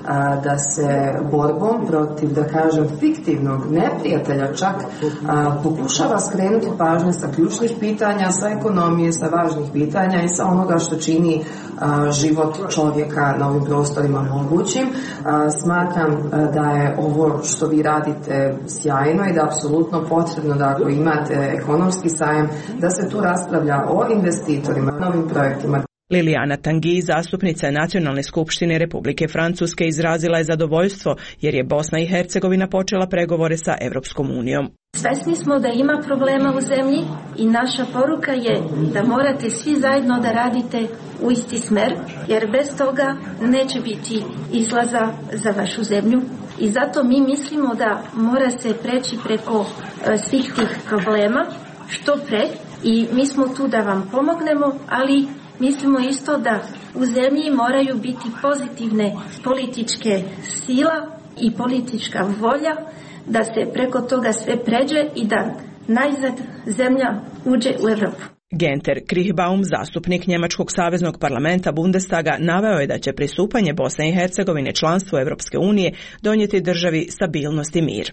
da se borbom protiv, da kažem, fiktivnog neprijatelja čak pokušava skrenuti pažnje sa ključnih pitanja, sa ekonomije, sa važnih pitanja i sa onoga što čini život čovjeka na ovim prostorima mogućim. Smatram da je ovo što vi radite sjajno i da je apsolutno potrebno da ako imate ekonomski sajam, da se tu raspravlja o investitorima, novim projektima. Liliana Tanguy, zastupnica Nacionalne skupštine Republike Francuske, izrazila je zadovoljstvo jer je Bosna i Hercegovina počela pregovore sa Europskom unijom. Svesni smo da ima problema u zemlji i naša poruka je da morate svi zajedno da radite u isti smer, jer bez toga neće biti izlaza za vašu zemlju. I zato mi mislimo da mora se preći preko svih tih problema što pre i mi smo tu da vam pomognemo, ali mislimo isto da u zemlji moraju biti pozitivne političke sila i politička volja da se preko toga sve pređe i da najzad zemlja uđe u Europu. Genter Krichbaum, zastupnik Njemačkog saveznog parlamenta Bundestaga, naveo je da će pristupanje Bosne i Hercegovine članstvu Europske unije donijeti državi stabilnost i mir.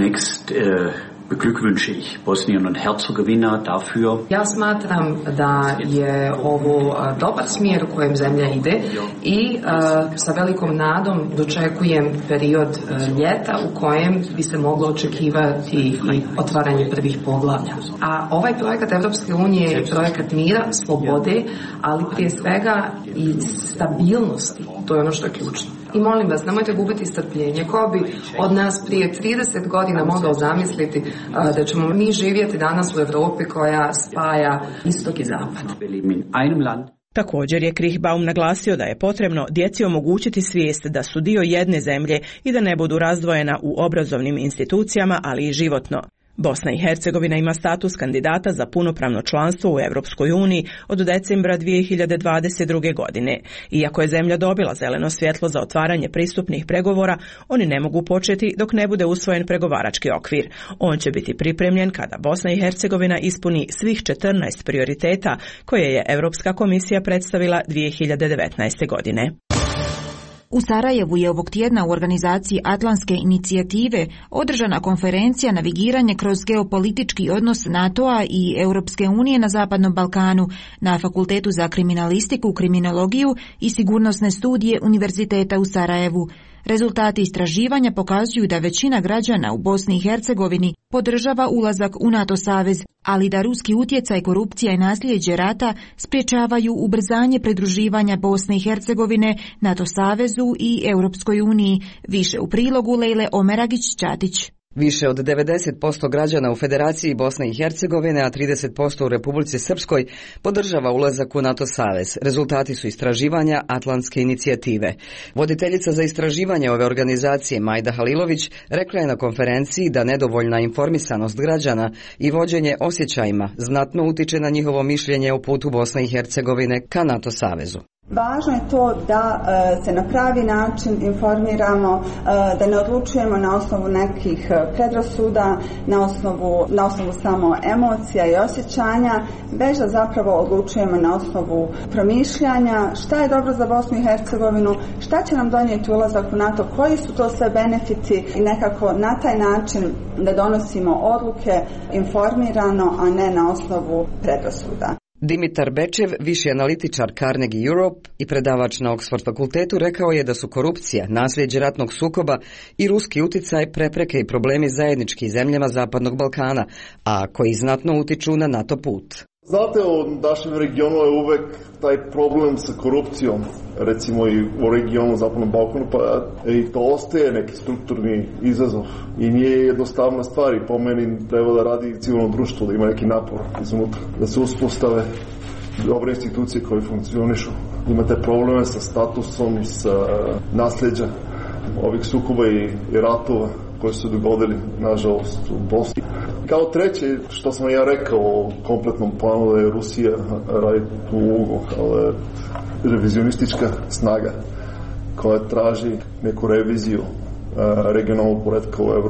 Beglückwünsche ich Bosnien und Herzegowina dafür. Ja smatram da je ovo dobar smjer u kojem zemlja ide i sa velikom nadom dočekujem period ljeta u kojem bi se moglo očekivati i otvaranje prvih poglavlja. A ovaj projekat Evropske unije je projekat mira, slobode, ali prije svega i stabilnosti. To je ono što je ključno. I molim vas, nemojte gubiti strpljenje. Ko bi od nas prije 30 godina mogao zamisliti da ćemo mi živjeti danas u Europi koja spaja istok i zapad. Također je Krichbaum naglasio da je potrebno djeci omogućiti svijest da su dio jedne zemlje i da ne budu razdvojena u obrazovnim institucijama, ali i životno. Bosna i Hercegovina ima status kandidata za punopravno članstvo u Europskoj uniji od decembra 2022. godine. Iako je zemlja dobila zeleno svjetlo za otvaranje pristupnih pregovora, oni ne mogu početi dok ne bude usvojen pregovarački okvir. On će biti pripremljen kada Bosna i Hercegovina ispuni svih 14 prioriteta koje je Europska komisija predstavila 2019. godine. U Sarajevu je ovog tjedna u organizaciji Atlantske inicijative održana konferencija Navigiranje kroz geopolitički odnos NATO-a i Europske unije na Zapadnom Balkanu na Fakultetu za kriminalistiku, kriminologiju i sigurnosne studije Univerziteta u Sarajevu. Rezultati istraživanja pokazuju da većina građana u Bosni i Hercegovini podržava ulazak u NATO savez, ali da ruski utjecaj, korupcija i nasljeđe rata sprječavaju ubrzanje pridruživanja Bosne i Hercegovine NATO savezu i Europskoj uniji. Više u prilogu Lejle Omeragić-Ćatić. Više od 90% građana u Federaciji Bosne i Hercegovine, a 30% u Republici Srpskoj podržava ulazak u NATO savez. Rezultati su istraživanja Atlantske inicijative. Voditeljica za istraživanje ove organizacije Majda Halilović rekla je na konferenciji da nedovoljna informisanost građana i vođenje osjećajima znatno utiče na njihovo mišljenje o putu Bosne i Hercegovine ka NATO savezu. Važno je to da se na pravi način informiramo, da ne odlučujemo na osnovu nekih predrasuda, na osnovu samo emocija i osjećanja, već da zapravo odlučujemo na osnovu promišljanja šta je dobro za Bosnu i Hercegovinu, šta će nam donijeti ulazak u NATO, koji su to sve benefiti i nekako na taj način da donosimo odluke informirano, a ne na osnovu predrasuda. Dimitar Bečev, viši analitičar Carnegie Europe i predavač na Oxford fakultetu, rekao je da su korupcija, nasljeđe ratnog sukoba i ruski uticaj prepreke i problemi zajednički zemljama Zapadnog Balkana, a koji znatno utiču na NATO put. Znate, u našem regionu je uvek taj problem sa korupcijom, recimo i u regionu Zapadnog Balkana, pa i to ostaje neki strukturni izazov i nije jednostavna stvar i po meni treba da radi civilno društvo, da ima neki napor iznutra, da se uspostave dobre institucije koje funkcionišu. Imate probleme sa statusom, sa nasljeđa ovih sukoba i ratova koji su dogodili, nažalost, u Bosni. Kao treće, što sam ja rekao o kompletnom planu, da je Rusija radi tu ulogu, ali revizionistička snaga koja traži neku reviziju regionalnog poretka u Evropi.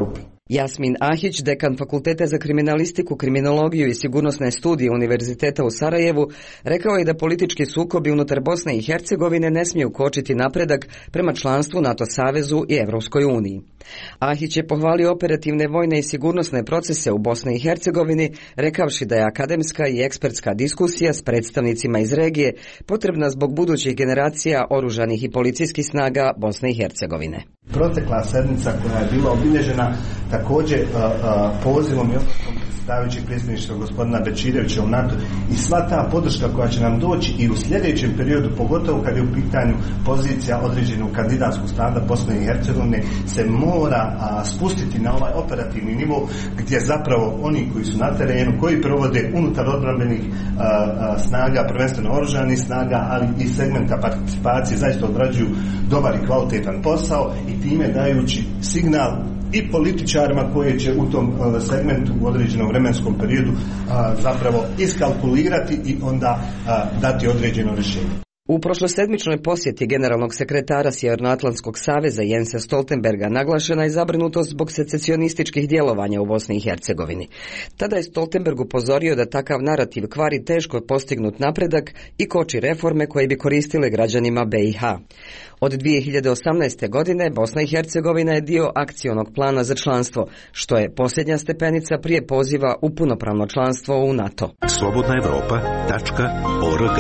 Jasmin Ahić, dekan Fakulteta za kriminalistiku, kriminologiju i sigurnosne studije Univerziteta u Sarajevu, rekao je da politički sukobi unutar Bosne i Hercegovine ne smiju kočiti napredak prema članstvu NATO savezu i Evropskoj uniji. Ahić je pohvalio operativne vojne i sigurnosne procese u Bosni i Hercegovini, rekavši da je akademska i ekspertska diskusija s predstavnicima iz regije potrebna zbog budućih generacija oružanih i policijskih snaga Bosne i Hercegovine. Protekla sedmica koja je bila obilježena također pozivom i odlukom predsjedavajućeg predsjedništva gospodina Bečirevića u NATO i sva ta podrška koja će nam doći i u sljedećem periodu, pogotovo kad je u pitanju pozicija određenog kandidatskog standa Bosne i Hercegovine, se mora spustiti na ovaj operativni nivo gdje zapravo oni koji su na terenu, koji provode unutar odbrambenih snaga, prvenstveno oružanih snaga, ali i segmenta participacije, zaista odrađuju dobar i kvalitetan posao i time dajući signal i političarima koji će u tom segmentu u određenom vremenskom periodu zapravo iskalkulirati i onda dati određeno rješenje. U prošlosedmičnoj posjeti generalnog sekretara Sjevernoatlantskog saveza Jensa Stoltenberga naglašena je zabrinutost zbog secesionističkih djelovanja u Bosni i Hercegovini. Tada je Stoltenberg upozorio da takav narativ kvari teško postignut napredak i koči reforme koje bi koristile građanima BiH. Od 2018. godine Bosna i Hercegovina je dio akcionog plana za članstvo, što je posljednja stepenica prije poziva u punopravno članstvo u NATO. slobodnaevropa.org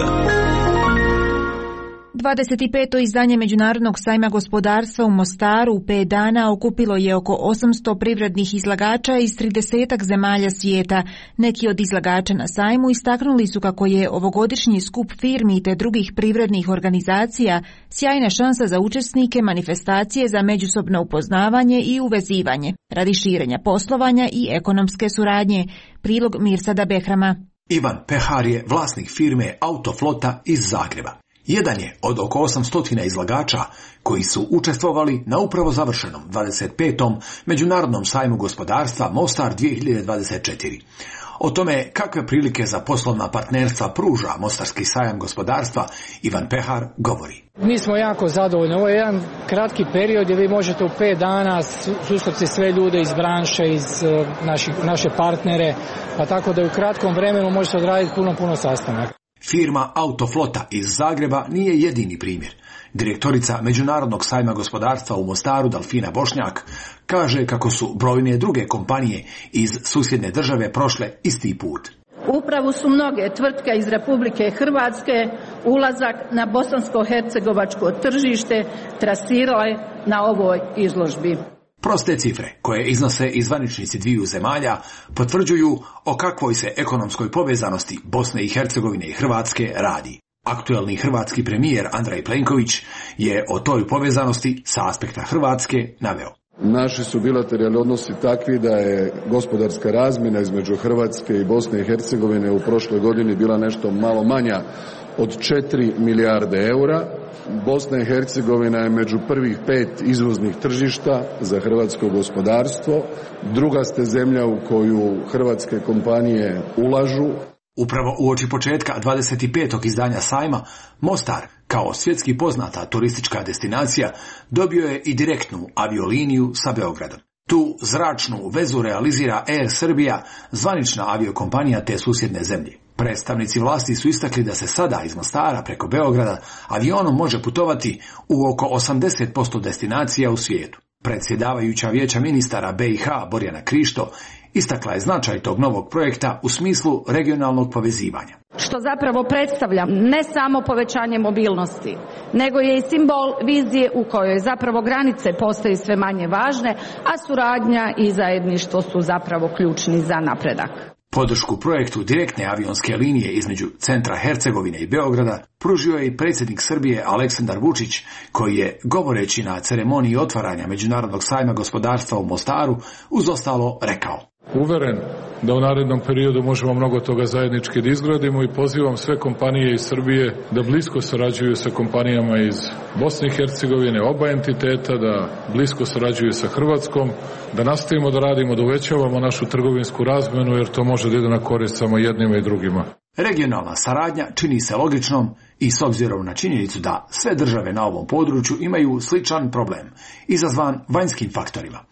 25. izdanje Međunarodnog sajma gospodarstva u Mostaru u 5 dana okupilo je oko 800 privrednih izlagača iz 30 zemalja svijeta. Neki od izlagača na sajmu istaknuli su kako je ovogodišnji skup firmi te drugih privrednih organizacija sjajna šansa za učesnike manifestacije za međusobno upoznavanje i uvezivanje, radi širenja poslovanja i ekonomske suradnje. Prilog Mirsada Behrama. Ivan Pehar je vlasnik firme Autoflota iz Zagreba. Jedan je od oko 800 izlagača koji su učestvovali na upravo završenom 25. Međunarodnom sajmu gospodarstva Mostar 2024. O tome kakve prilike za poslovna partnerstva pruža Mostarski sajam gospodarstva Ivan Pehar govori. Mi smo jako zadovoljni. Ovo je jedan kratki period gdje vi možete u 5 dana susreti sve ljude iz branše, iz naše partnere, pa tako da u kratkom vremenu možete odraditi puno sastanaka. Firma Autoflota iz Zagreba nije jedini primjer. Direktorica Međunarodnog sajma gospodarstva u Mostaru Dalfina Bošnjak kaže kako su brojne druge kompanije iz susjedne države prošle isti put. Upravo su mnoge tvrtke iz Republike Hrvatske ulazak na bosansko-hercegovačko tržište trasirale na ovoj izložbi. Proste cifre, koje iznose i zvaničnici dviju zemalja, potvrđuju o kakvoj se ekonomskoj povezanosti Bosne i Hercegovine i Hrvatske radi. Aktuelni hrvatski premijer Andrej Plenković je o toj povezanosti sa aspekta Hrvatske naveo. Naši su bilateralni odnosi takvi da je gospodarska razmjena između Hrvatske i Bosne i Hercegovine u prošloj godini bila nešto malo manja od 4 milijarde eura. Bosna i Hercegovina je među prvih 5 izvoznih tržišta za hrvatsko gospodarstvo. Druga ste zemlja u koju hrvatske kompanije ulažu. Upravo uoči početka 25. izdanja sajma, Mostar, kao svjetski poznata turistička destinacija, dobio je i direktnu avioliniju sa Beogradom. Tu zračnu vezu realizira Air Serbia, zvanična aviokompanija te susjedne zemlje. Predstavnici vlasti su istakli da se sada iz Mostara preko Beograda avionom može putovati u oko 80% destinacija u svijetu. Predsjedavajuća vijeća ministara BiH Borjana Krišto istakla je značaj tog novog projekta u smislu regionalnog povezivanja. Što zapravo predstavlja ne samo povećanje mobilnosti, nego je i simbol vizije u kojoj zapravo granice postaju sve manje važne, a suradnja i zajedništvo su zapravo ključni za napredak. Podršku projektu direktne avionske linije između centra Hercegovine i Beograda pružio je i predsjednik Srbije Aleksandar Vučić, koji je, govoreći na ceremoniji otvaranja Međunarodnog sajma gospodarstva u Mostaru, uz ostalo rekao: Uveren da u narednom periodu možemo mnogo toga zajednički da izgradimo i pozivam sve kompanije iz Srbije da blisko sarađuju sa kompanijama iz Bosne i Hercegovine, oba entiteta, da blisko sarađuju sa Hrvatskom, da nastavimo da radimo, da uvećavamo našu trgovinsku razmjenu, jer to može da ide na korist samo jednima i drugima. Regionalna saradnja čini se logičnom i s obzirom na činjenicu da sve države na ovom području imaju sličan problem, izazvan vanjskim faktorima.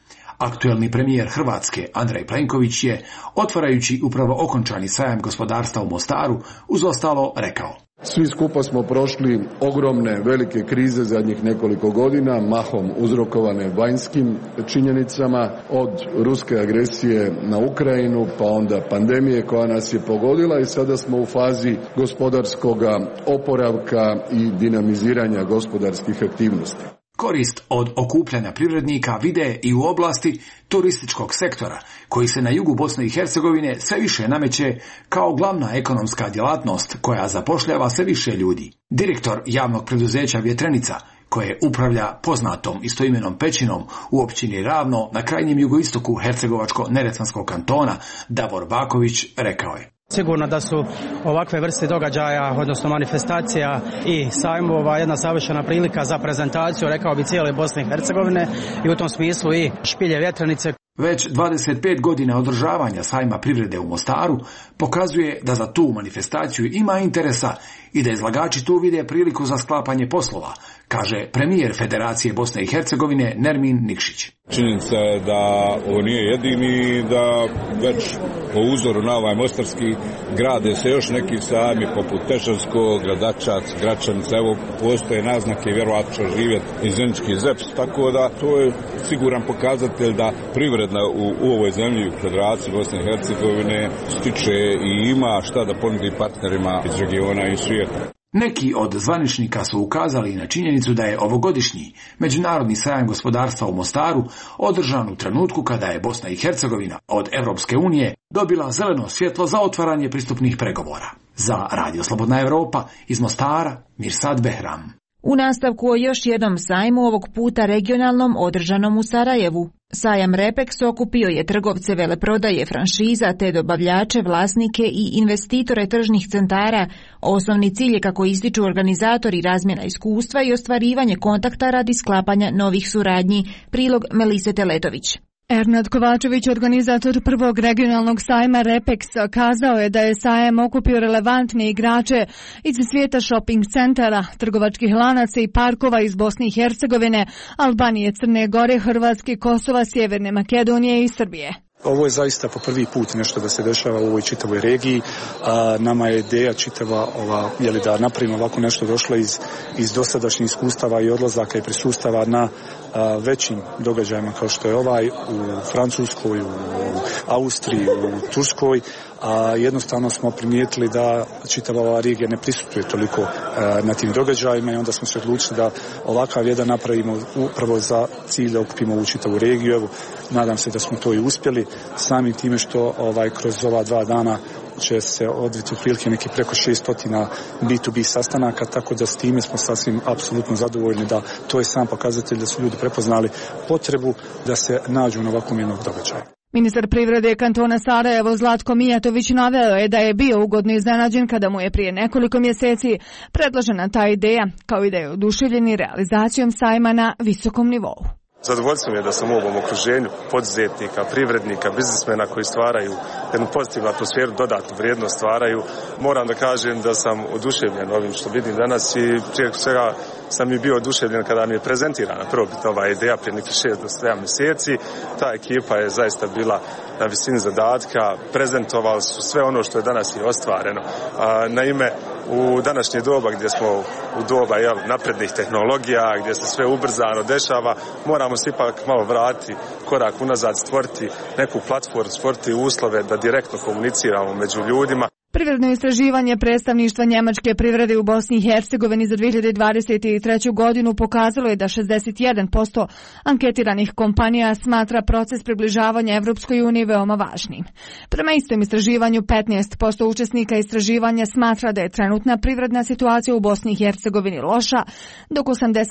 Aktuelni premijer Hrvatske Andrej Plenković je, otvarajući upravo okončani sajam gospodarstva u Mostaru, uz ostalo rekao: Svi skupa smo prošli ogromne, velike krize zadnjih nekoliko godina, mahom uzrokovane vanjskim činjenicama, od ruske agresije na Ukrajinu, pa onda pandemije koja nas je pogodila i sada smo u fazi gospodarskog oporavka i dinamiziranja gospodarskih aktivnosti. Korist od okupljanja privrednika vide i u oblasti turističkog sektora, koji se na jugu Bosne i Hercegovine sve više nameće kao glavna ekonomska djelatnost koja zapošljava sve više ljudi. Direktor javnog preduzeća Vjetrenica, koje upravlja poznatom istoimenom pećinom u općini Ravno na krajnjem jugoistoku Hercegovačko-Neretvanskog kantona, Davor Baković, rekao je: Sigurno da su ovakve vrste događaja, odnosno manifestacija i sajmova jedna savršena prilika za prezentaciju, rekao bi, cijele Bosne i Hercegovine i u tom smislu i špilje Vjetrenice. Već 25 godina održavanja sajma privrede u Mostaru pokazuje da za tu manifestaciju ima interesa i da izlagači tu vide priliku za sklapanje poslova, kaže premijer Federacije Bosne i Hercegovine Nermin Nikšić. Činjenica je da ovo nije jedini, da već po uzoru na ovaj mostarski grade se još neki sajmi poput Tešavskog, Gradačac, Gračanica, evo postoje naznake, vjerovatno će živjeti i Zenički Zeps, tako da to je siguran pokazatelj da privredna u ovoj zemlji, u Federaciji Bosne i Hercegovine, stiče i ima šta da ponudi partnerima iz regiona i svijeta. Neki od zvaničnika su ukazali na činjenicu da je ovogodišnji Međunarodni sajam gospodarstva u Mostaru održan u trenutku kada je Bosna i Hercegovina od Europske unije dobila zeleno svjetlo za otvaranje pristupnih pregovora. Za Radio Slobodna Evropa iz Mostara, Mirsad Behram. U nastavku o još jednom sajmu, ovog puta regionalnom, održanom u Sarajevu. Sajam Repex okupio je trgovce veleprodaje, franšiza te dobavljače, vlasnike i investitore tržnih centara. Osnovni cilj je, kako ističu organizatori, razmjena iskustva i ostvarivanje kontakta radi sklapanja novih suradnji. Prilog Melise Teletović. Ernad Kovačević, organizator prvog regionalnog sajma Repex, kazao je da je sajam okupio relevantne igrače iz svijeta shopping centara, trgovačkih lanaca i parkova iz Bosne i Hercegovine, Albanije, Crne Gore, Hrvatske, Kosova, Sjeverne Makedonije i Srbije. Ovo je zaista po prvi put nešto da se dešava u ovoj čitavoj regiji. Nama je ideja čitava da napravimo ovako nešto došlo iz dosadašnjih iskustava i odlazaka i prisustava na većim događajima kao što je ovaj u Francuskoj, u Austriji, u Turskoj. Jednostavno smo primijetili da čitava ova regija ne prisutuje toliko na tim događajima i onda smo se odlučili da ovakav jedan napravimo upravo za cilj da okupimo ovu čitavu regiju. Evo, nadam se da smo to i uspjeli samim time što kroz ova 2 dana će se odviti otprilike neki preko 600 B2B sastanaka, tako da s time smo sasvim apsolutno zadovoljni da to je sam pokazatelj da su ljudi prepoznali potrebu da se nađu na ovakvom jednom događaju. Ministar privrede kantona Sarajevo Zlatko Mijatović naveo je da je bio ugodno iznenađen kada mu je prije nekoliko mjeseci predložena ta ideja, kao i da je oduševljen i realizacijom sajma na visokom nivou. Zadovoljstvo mi je da sam u ovom okruženju poduzetnika, privrednika, biznismena koji stvaraju jednu pozitivnu atmosferu, dodatnu vrijednost stvaraju. Moram da kažem da sam oduševljen ovim što vidim danas i prije svega sam i bio oduševljen kada mi je prezentirana prvobitna ova ideja prije nekih 6 do 7 mjeseci. Ta ekipa je zaista bila na visini zadatka, prezentovali su sve ono što je danas i ostvareno. Naime, u današnje doba gdje smo u doba naprednih tehnologija, gdje se sve ubrzano dešava, moramo se ipak malo vratiti korak unazad, stvoriti neku platformu, stvoriti uslove da direktno komuniciramo među ljudima. Privredno istraživanje predstavništva njemačke privrede u Bosni i Hercegovini za 2023. godinu pokazalo je da 61% anketiranih kompanija smatra proces približavanja Evropskoj uniji veoma važnim. Prema istom istraživanju 15% učesnika istraživanja smatra da je trenutna privredna situacija u Bosni i Hercegovini loša, dok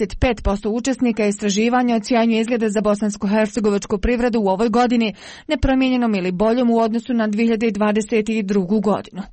85% učesnika istraživanja ocjenjuje izglede za bosansko-hercegovačku privredu u ovoj godini nepromijenjenom ili boljom u odnosu na 2022. godinu.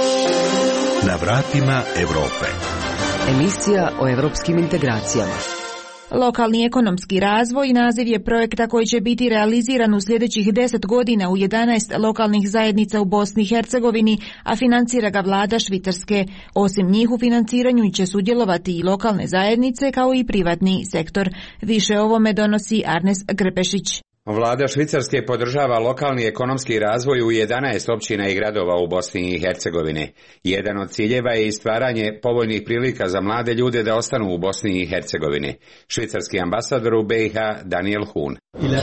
Na vratima Europe. Emisija o evropskim integracijama. Lokalni ekonomski razvoj naziv je projekta koji će biti realiziran u sljedećih 10 godina u 11 lokalnih zajednica u Bosni i Hercegovini, a financira ga vlada Švicarske. Osim njih u financiranju će sudjelovati i lokalne zajednice kao i privatni sektor. Više o ovome donosi Arnes Grpešić. Vlada Švicarske podržava lokalni ekonomski razvoj u 11 općina i gradova u Bosni i Hercegovini. Jedan od ciljeva je i stvaranje povoljnih prilika za mlade ljude da ostanu u Bosni i Hercegovini. Švicarski ambasador u BiH Daniel Hun.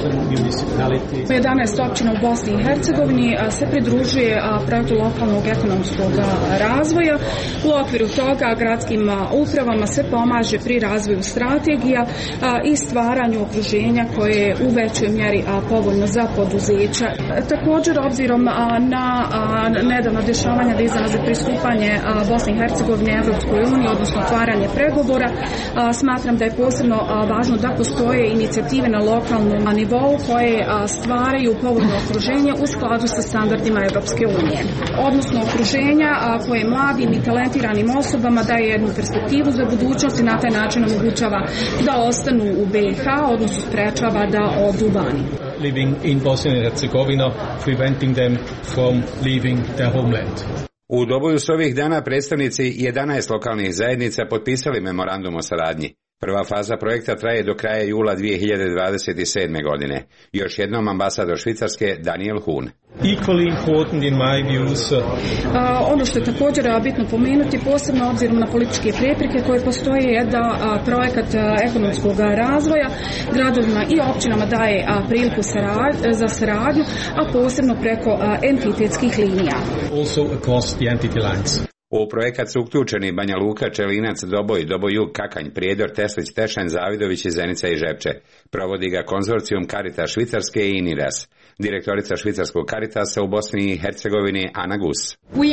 11 općina u Bosni i Hercegovini se pridružuje projektu lokalnog ekonomskog razvoja. U okviru toga gradskim upravama se pomaže pri razvoju strategija i stvaranju okruženja koje je u većoj mjeri povoljno za poduzeća. Također, obzirom na nedavno dešavanja vezana za pristupanje Bosne i Hercegovine Evropskoj uniji, odnosno otvaranje pregovora, smatram da je posebno važno da postoje inicijative na lokalnom nivou koje stvaraju povoljno okruženje u skladu sa standardima Evropske unije. Odnosno okruženja koje mladim i talentiranim osobama daje jednu perspektivu za budućnost i na taj način omogućava da ostanu u BiH, odnosno sprečava da odu vani. Living in Bosnia and Herzegovina, preventing them from leaving their homeland. U Doboju su ovih dana predstavnici 11 lokalnih zajednica potpisali memorandum o saradnji. Prva faza projekta traje do kraja jula 2027. godine. Još jednom ambasador Švicarske Daniel Hun. Equally important in my views. Ono što je također bitno pomenuti, posebno obzirom na političke prepreke koje postoje, je da projekat ekonomskog razvoja gradovima i općinama daje priliku za saradnju, a posebno preko entitetskih linija. Also across the entity lines. U projekat su uključeni Banja Luka, Čelinac, Doboj, Doboj-Jug, Kakanj, Prijedor, Teslić, Tešen, Zavidović, Zenica i Žepče. Provodi ga konzorcijum Caritas Švicarske i Niras. Direktorica švicarskog Caritasa u Bosni i Hercegovini Ana Gus.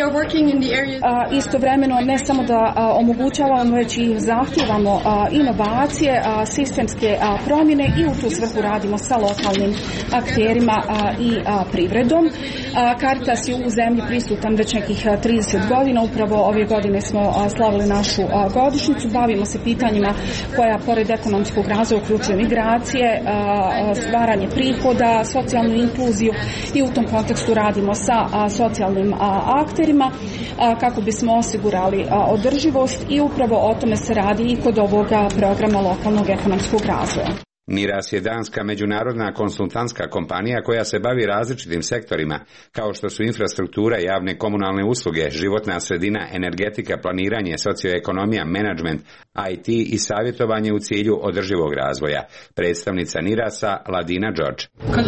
Istovremeno ne samo da omogućavamo, već i zahtijevamo inovacije, sistemske promjene i u tu svrhu radimo sa lokalnim akterima i privredom. Caritas je u zemlji prisutan već nekih 30 godina, upravo ove godine smo slavili našu godišnjicu, bavimo se pitanjima koja pored ekonomskog razvoja uključuju migracije, stvaranje prihoda, socijalnu inkluziju i u tom kontekstu radimo sa socijalnim akterima kako bismo osigurali održivost i upravo o tome se radi i kod ovoga programa lokalnog ekonomskog razvoja. Niras je danska međunarodna konsultantska kompanija koja se bavi različitim sektorima, kao što su infrastruktura, javne komunalne usluge, životna sredina, energetika, planiranje, socioekonomija, menadžment, IT i savjetovanje u cilju održivog razvoja. Predstavnica Nirasa Ladina George.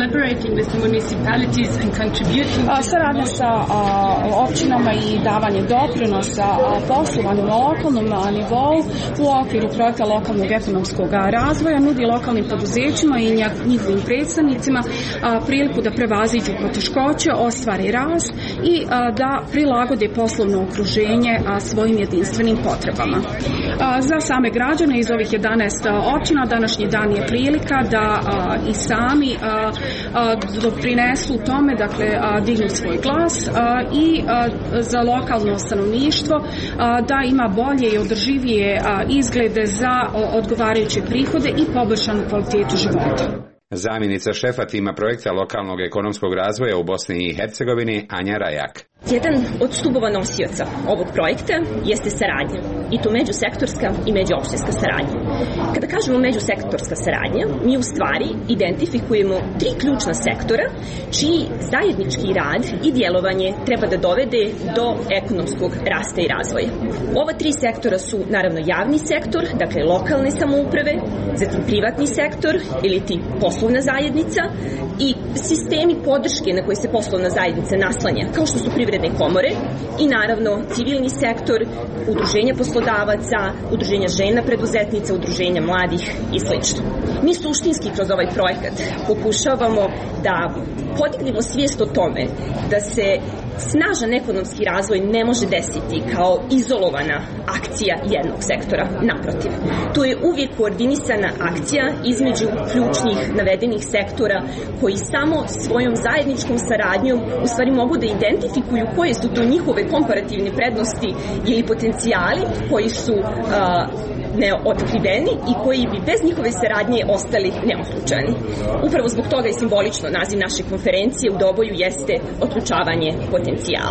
Saradnja sa općinama i davanje doprinosa poslovanju na lokalnom nivou u okviru projekta lokalnog ekonomskog razvoja nudi lokalnim poduzećima i njihovim predstavnicima priliku da prevaziđu poteškoće, ostvare rast i da prilagode poslovno okruženje svojim jedinstvenim potrebama. Za same građane iz ovih 11 općina današnji dan je prilika da i sami doprinesu tome, dakle dignu svoj glas i za lokalno stanovništvo da ima bolje i održivije izglede za odgovarajuće prihode i poboljšanu kvalitetu života. Zamjenica šefa tima projekta lokalnog ekonomskog razvoja u Bosni i Hercegovini Anja Rajak. Jedan od stubova nosioca ovog projekta jeste saradnja, i to međusektorska i međuopštinska saradnja. Kada kažemo međusektorska saradnja, mi u stvari identifikujemo 3 ključna sektora čiji zajednički rad i djelovanje treba da dovede do ekonomskog rasta i razvoja. Ova 3 sektora su naravno javni sektor, dakle lokalne samouprave, zatim privatni sektor ili ti poslovna zajednica i sistemi podrške na koje se poslovna zajednica naslanja, kao što su privredne komore i naravno civilni sektor, udruženja poslodavaca, udruženja žena preduzetnica, udruženja mladih i sl. Mi suštinski kroz ovaj projekat pokušavamo da podignemo svijest o tome da se snažan ekonomski razvoj ne može desiti kao izolovana akcija jednog sektora. Naprotiv, to je uvijek koordinisana akcija između ključnih navedenih sektora koji samo svojom zajedničkom saradnjom u stvari mogu da identifikuju koje su to njihove komparativne prednosti ili potencijali koji su neotkriveni i koji bi bez njihove saradnje ostali neotključani. Upravo zbog toga je simbolično naziv naše konferencije u Doboju jeste otključavanje potencijala.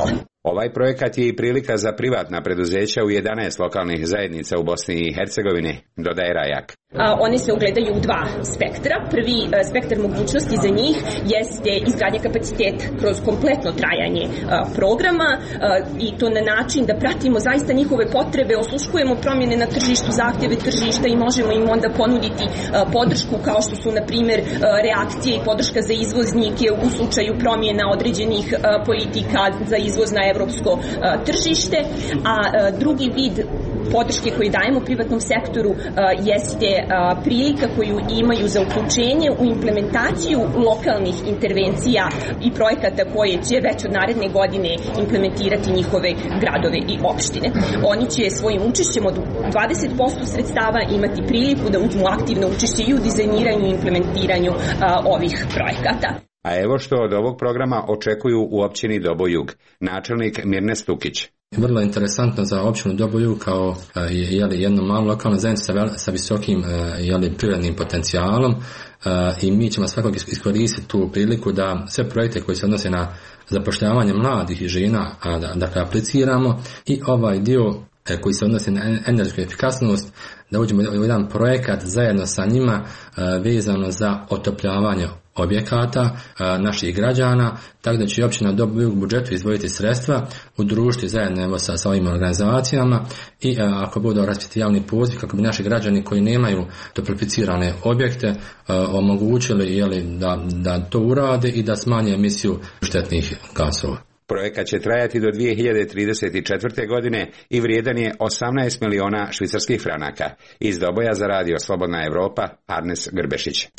Ovaj projekat je i prilika za privatna preduzeća u 11 lokalnih zajednica u Bosni i Hercegovini, dodaje Rajak. Oni se ugledaju u dva spektra. Prvi spektar mogućnosti za njih jeste izgradnja kapaciteta kroz kompletno trajanje programa i to na način da pratimo zaista njihove potrebe, osluškujemo promjene na tržištu, zahtjeve tržišta i možemo im onda ponuditi podršku kao što su na primjer reakcije i podrška za izvoznike u slučaju promjena određenih politika za izvoz na evropsko tržište, a drugi vid podrške koji dajemo privatnom sektoru jeste prilika koju imaju za uključenje u implementaciju lokalnih intervencija i projekata koje će već od naredne godine implementirati njihove gradove i opštine. Oni će svojim učešćem od 20% sredstava imati priliku da uzmu aktivno učešće i u dizajniranju i implementiranju ovih projekata. A evo što od ovog programa očekuju u općini Dobojug, načelnik Mirne Stukić. Vrlo interesantno za općinu Dobojug kao jednu malu lokalnu zajednicu sa visokim privrednim potencijalom i mi ćemo svakog iskoristiti tu priliku da sve projekte koji se odnose na zapošljavanje mladih i žena da apliciramo i ovaj dio koji se odnosi na energetsku efikasnost, da uđemo u jedan projekat zajedno sa njima vezano za otopljavanje objekata naših građana, tako da će općina Dobojug u budžetu izdvojiti sredstva, udružiti zajedno sa ovim organizacijama i ako budu raspisati javni poziv kako bi naši građani koji nemaju toplificirane objekte omogućili da to urade i da smanje emisiju štetnih gasova. Projekat će trajati do 2034. godine i vrijedan je 18 miliona švicarskih franaka. Iz Doboja za radio Slobodna Evropa, Arnes Grbešić.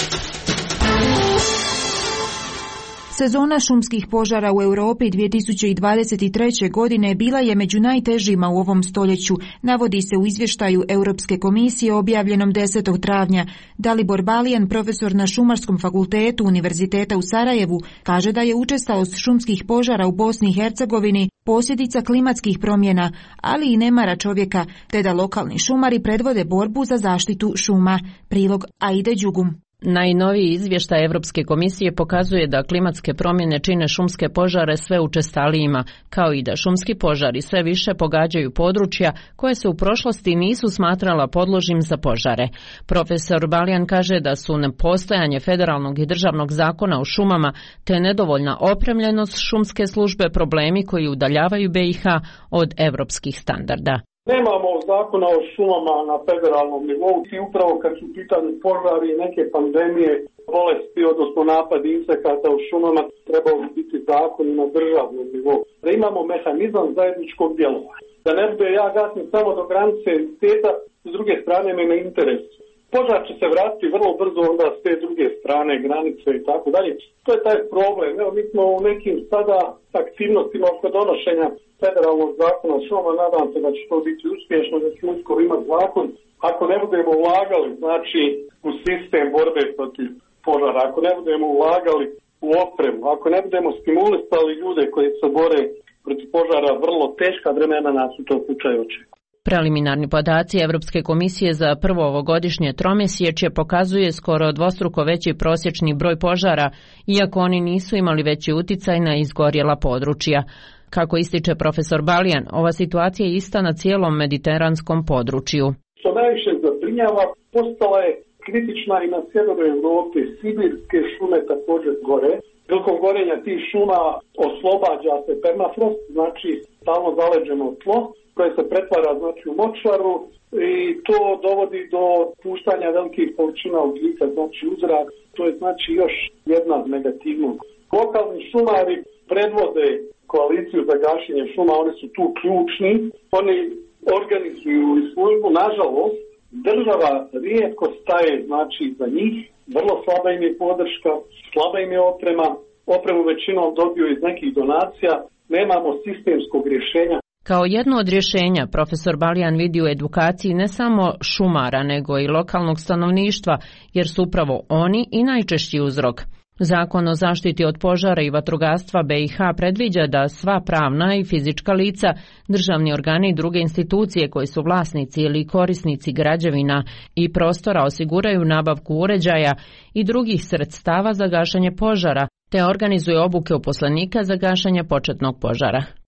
Sezona šumskih požara u Europi 2023. godine bila je među najtežima u ovom stoljeću, navodi se u izvještaju Europske komisije objavljenom 10. travnja. Dalibor Balijan, profesor na Šumarskom fakultetu Univerziteta u Sarajevu, kaže da je učestalost šumskih požara u Bosni i Hercegovini posljedica klimatskih promjena, ali i nemara čovjeka, te da lokalni šumari predvode borbu za zaštitu šuma. Prilog Aide Đugum. Najnoviji izvještaj Europske komisije pokazuje da klimatske promjene čine šumske požare sve učestalijima, kao i da šumski požari sve više pogađaju područja koje se u prošlosti nisu smatrala podložnim za požare. Profesor Balijan kaže da su nepostojanje federalnog i državnog zakona o šumama te nedovoljna opremljenost šumske službe problemi koji udaljavaju BiH od europskih standarda. Nemamo zakona o šumama na federalnom nivou i upravo kad su pitani požari i neke pandemije, bolesti, odnosno napadi insekata u šumama, trebao bi biti zakoni na državnom nivou. Da imamo mehanizam zajedničkog djelovanja. Da ne bude ja gasim samo do granice entiteta, s druge strane me ne interesuje. Požar će se vratiti vrlo brzo onda s te druge strane, granice i tako dalje. To je taj problem. Evo, mi smo u nekim sada aktivnostima oko donošenja federalnog zakona o šumama, nadam se da će to biti uspješno, da ćemo uskoro imati zakon. Ako ne budemo ulagali, znači, u sistem borbe protiv požara, ako ne budemo ulagali u opremu, ako ne budemo stimulisali ljude koji se bore protiv požara, vrlo teška vremena nas u tom slučaju očekuju. Preliminarni podaci Europske komisije za prvo ovogodišnje tromjesečje pokazuje skoro dvostruko veći prosječni broj požara, iako oni nisu imali veći uticaj na izgorjela područja. Kako ističe profesor Balijan, ova situacija je ista na cijelom mediteranskom području. Što najviše zabrinjava, postala je kritična i na sjeveru Europe, sibirske šume također gore. Prilikom gorenja tih šuma oslobađa se permafrost, znači stalno zaleđeno tlo, koje se pretvara znači u močvaru i to dovodi do puštanja velikih količina ugljika, znači u zrak. To je znači još jedna negativnost. Lokalni šumari predvode koaliciju za gašenje šuma, oni su tu ključni, oni organizuju i službu, nažalost, država rijetko staje znači za njih, vrlo slaba im je podrška, slaba im je opremu većinom dobiju iz nekih donacija, nemamo sistemskog rješenja. Kao jedno od rješenja, profesor Balijan vidi u edukaciji ne samo šumara, nego i lokalnog stanovništva, jer su upravo oni i najčešći uzrok. Zakon o zaštiti od požara i vatrogastva BiH predviđa da sva pravna i fizička lica, državni organi i druge institucije koji su vlasnici ili korisnici građevina i prostora osiguraju nabavku uređaja i drugih sredstava za gašenje požara, te organizuju obuke uposlenika za gašenje početnog požara.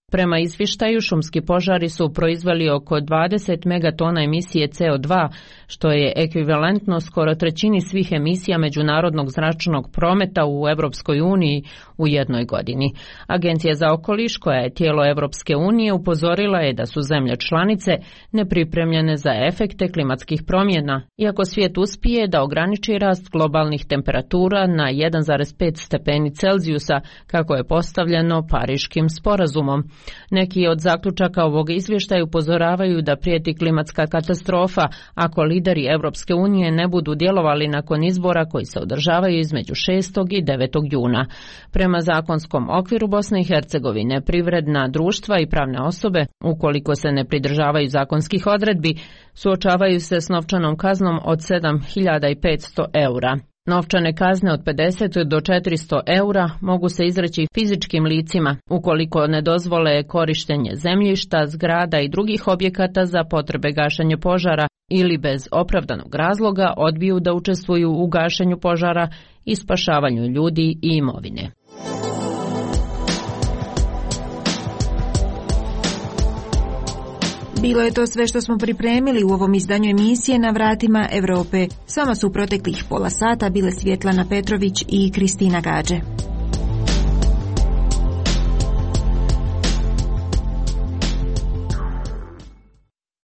Prema izvještaju, šumski požari su proizveli oko 20 megatona emisije CO2, što je ekvivalentno skoro trećini svih emisija međunarodnog zračnog prometa u Europskoj uniji u jednoj godini. Agencija za okoliš, koja je tijelo Europske unije, upozorila je da su zemlje članice nepripremljene za efekte klimatskih promjena, iako svijet uspije da ograniči rast globalnih temperatura na 1,5 stepeni Celzijusa, kako je postavljeno Pariškim sporazumom. Neki od zaključaka ovog izvještaja upozoravaju da prijeti klimatska katastrofa ako lideri Europske unije ne budu djelovali nakon izbora koji se održavaju između 6. i 9. juna. Prema zakonskom okviru Bosne i Hercegovine, privredna društva i pravne osobe, ukoliko se ne pridržavaju zakonskih odredbi, suočavaju se s novčanom kaznom od 7.500 eura. Novčane kazne od 50 do 400 eura mogu se izreći fizičkim licima ukoliko ne dozvole korištenje zemljišta, zgrada i drugih objekata za potrebe gašenja požara ili bez opravdanog razloga odbiju da učestvuju u gašenju požara i spašavanju ljudi i imovine. Bilo je to sve što smo pripremili u ovom izdanju emisije Na vratima Europe. S vama su u proteklih pola sata bile Svjetlana Petrović i Kristina Gađe.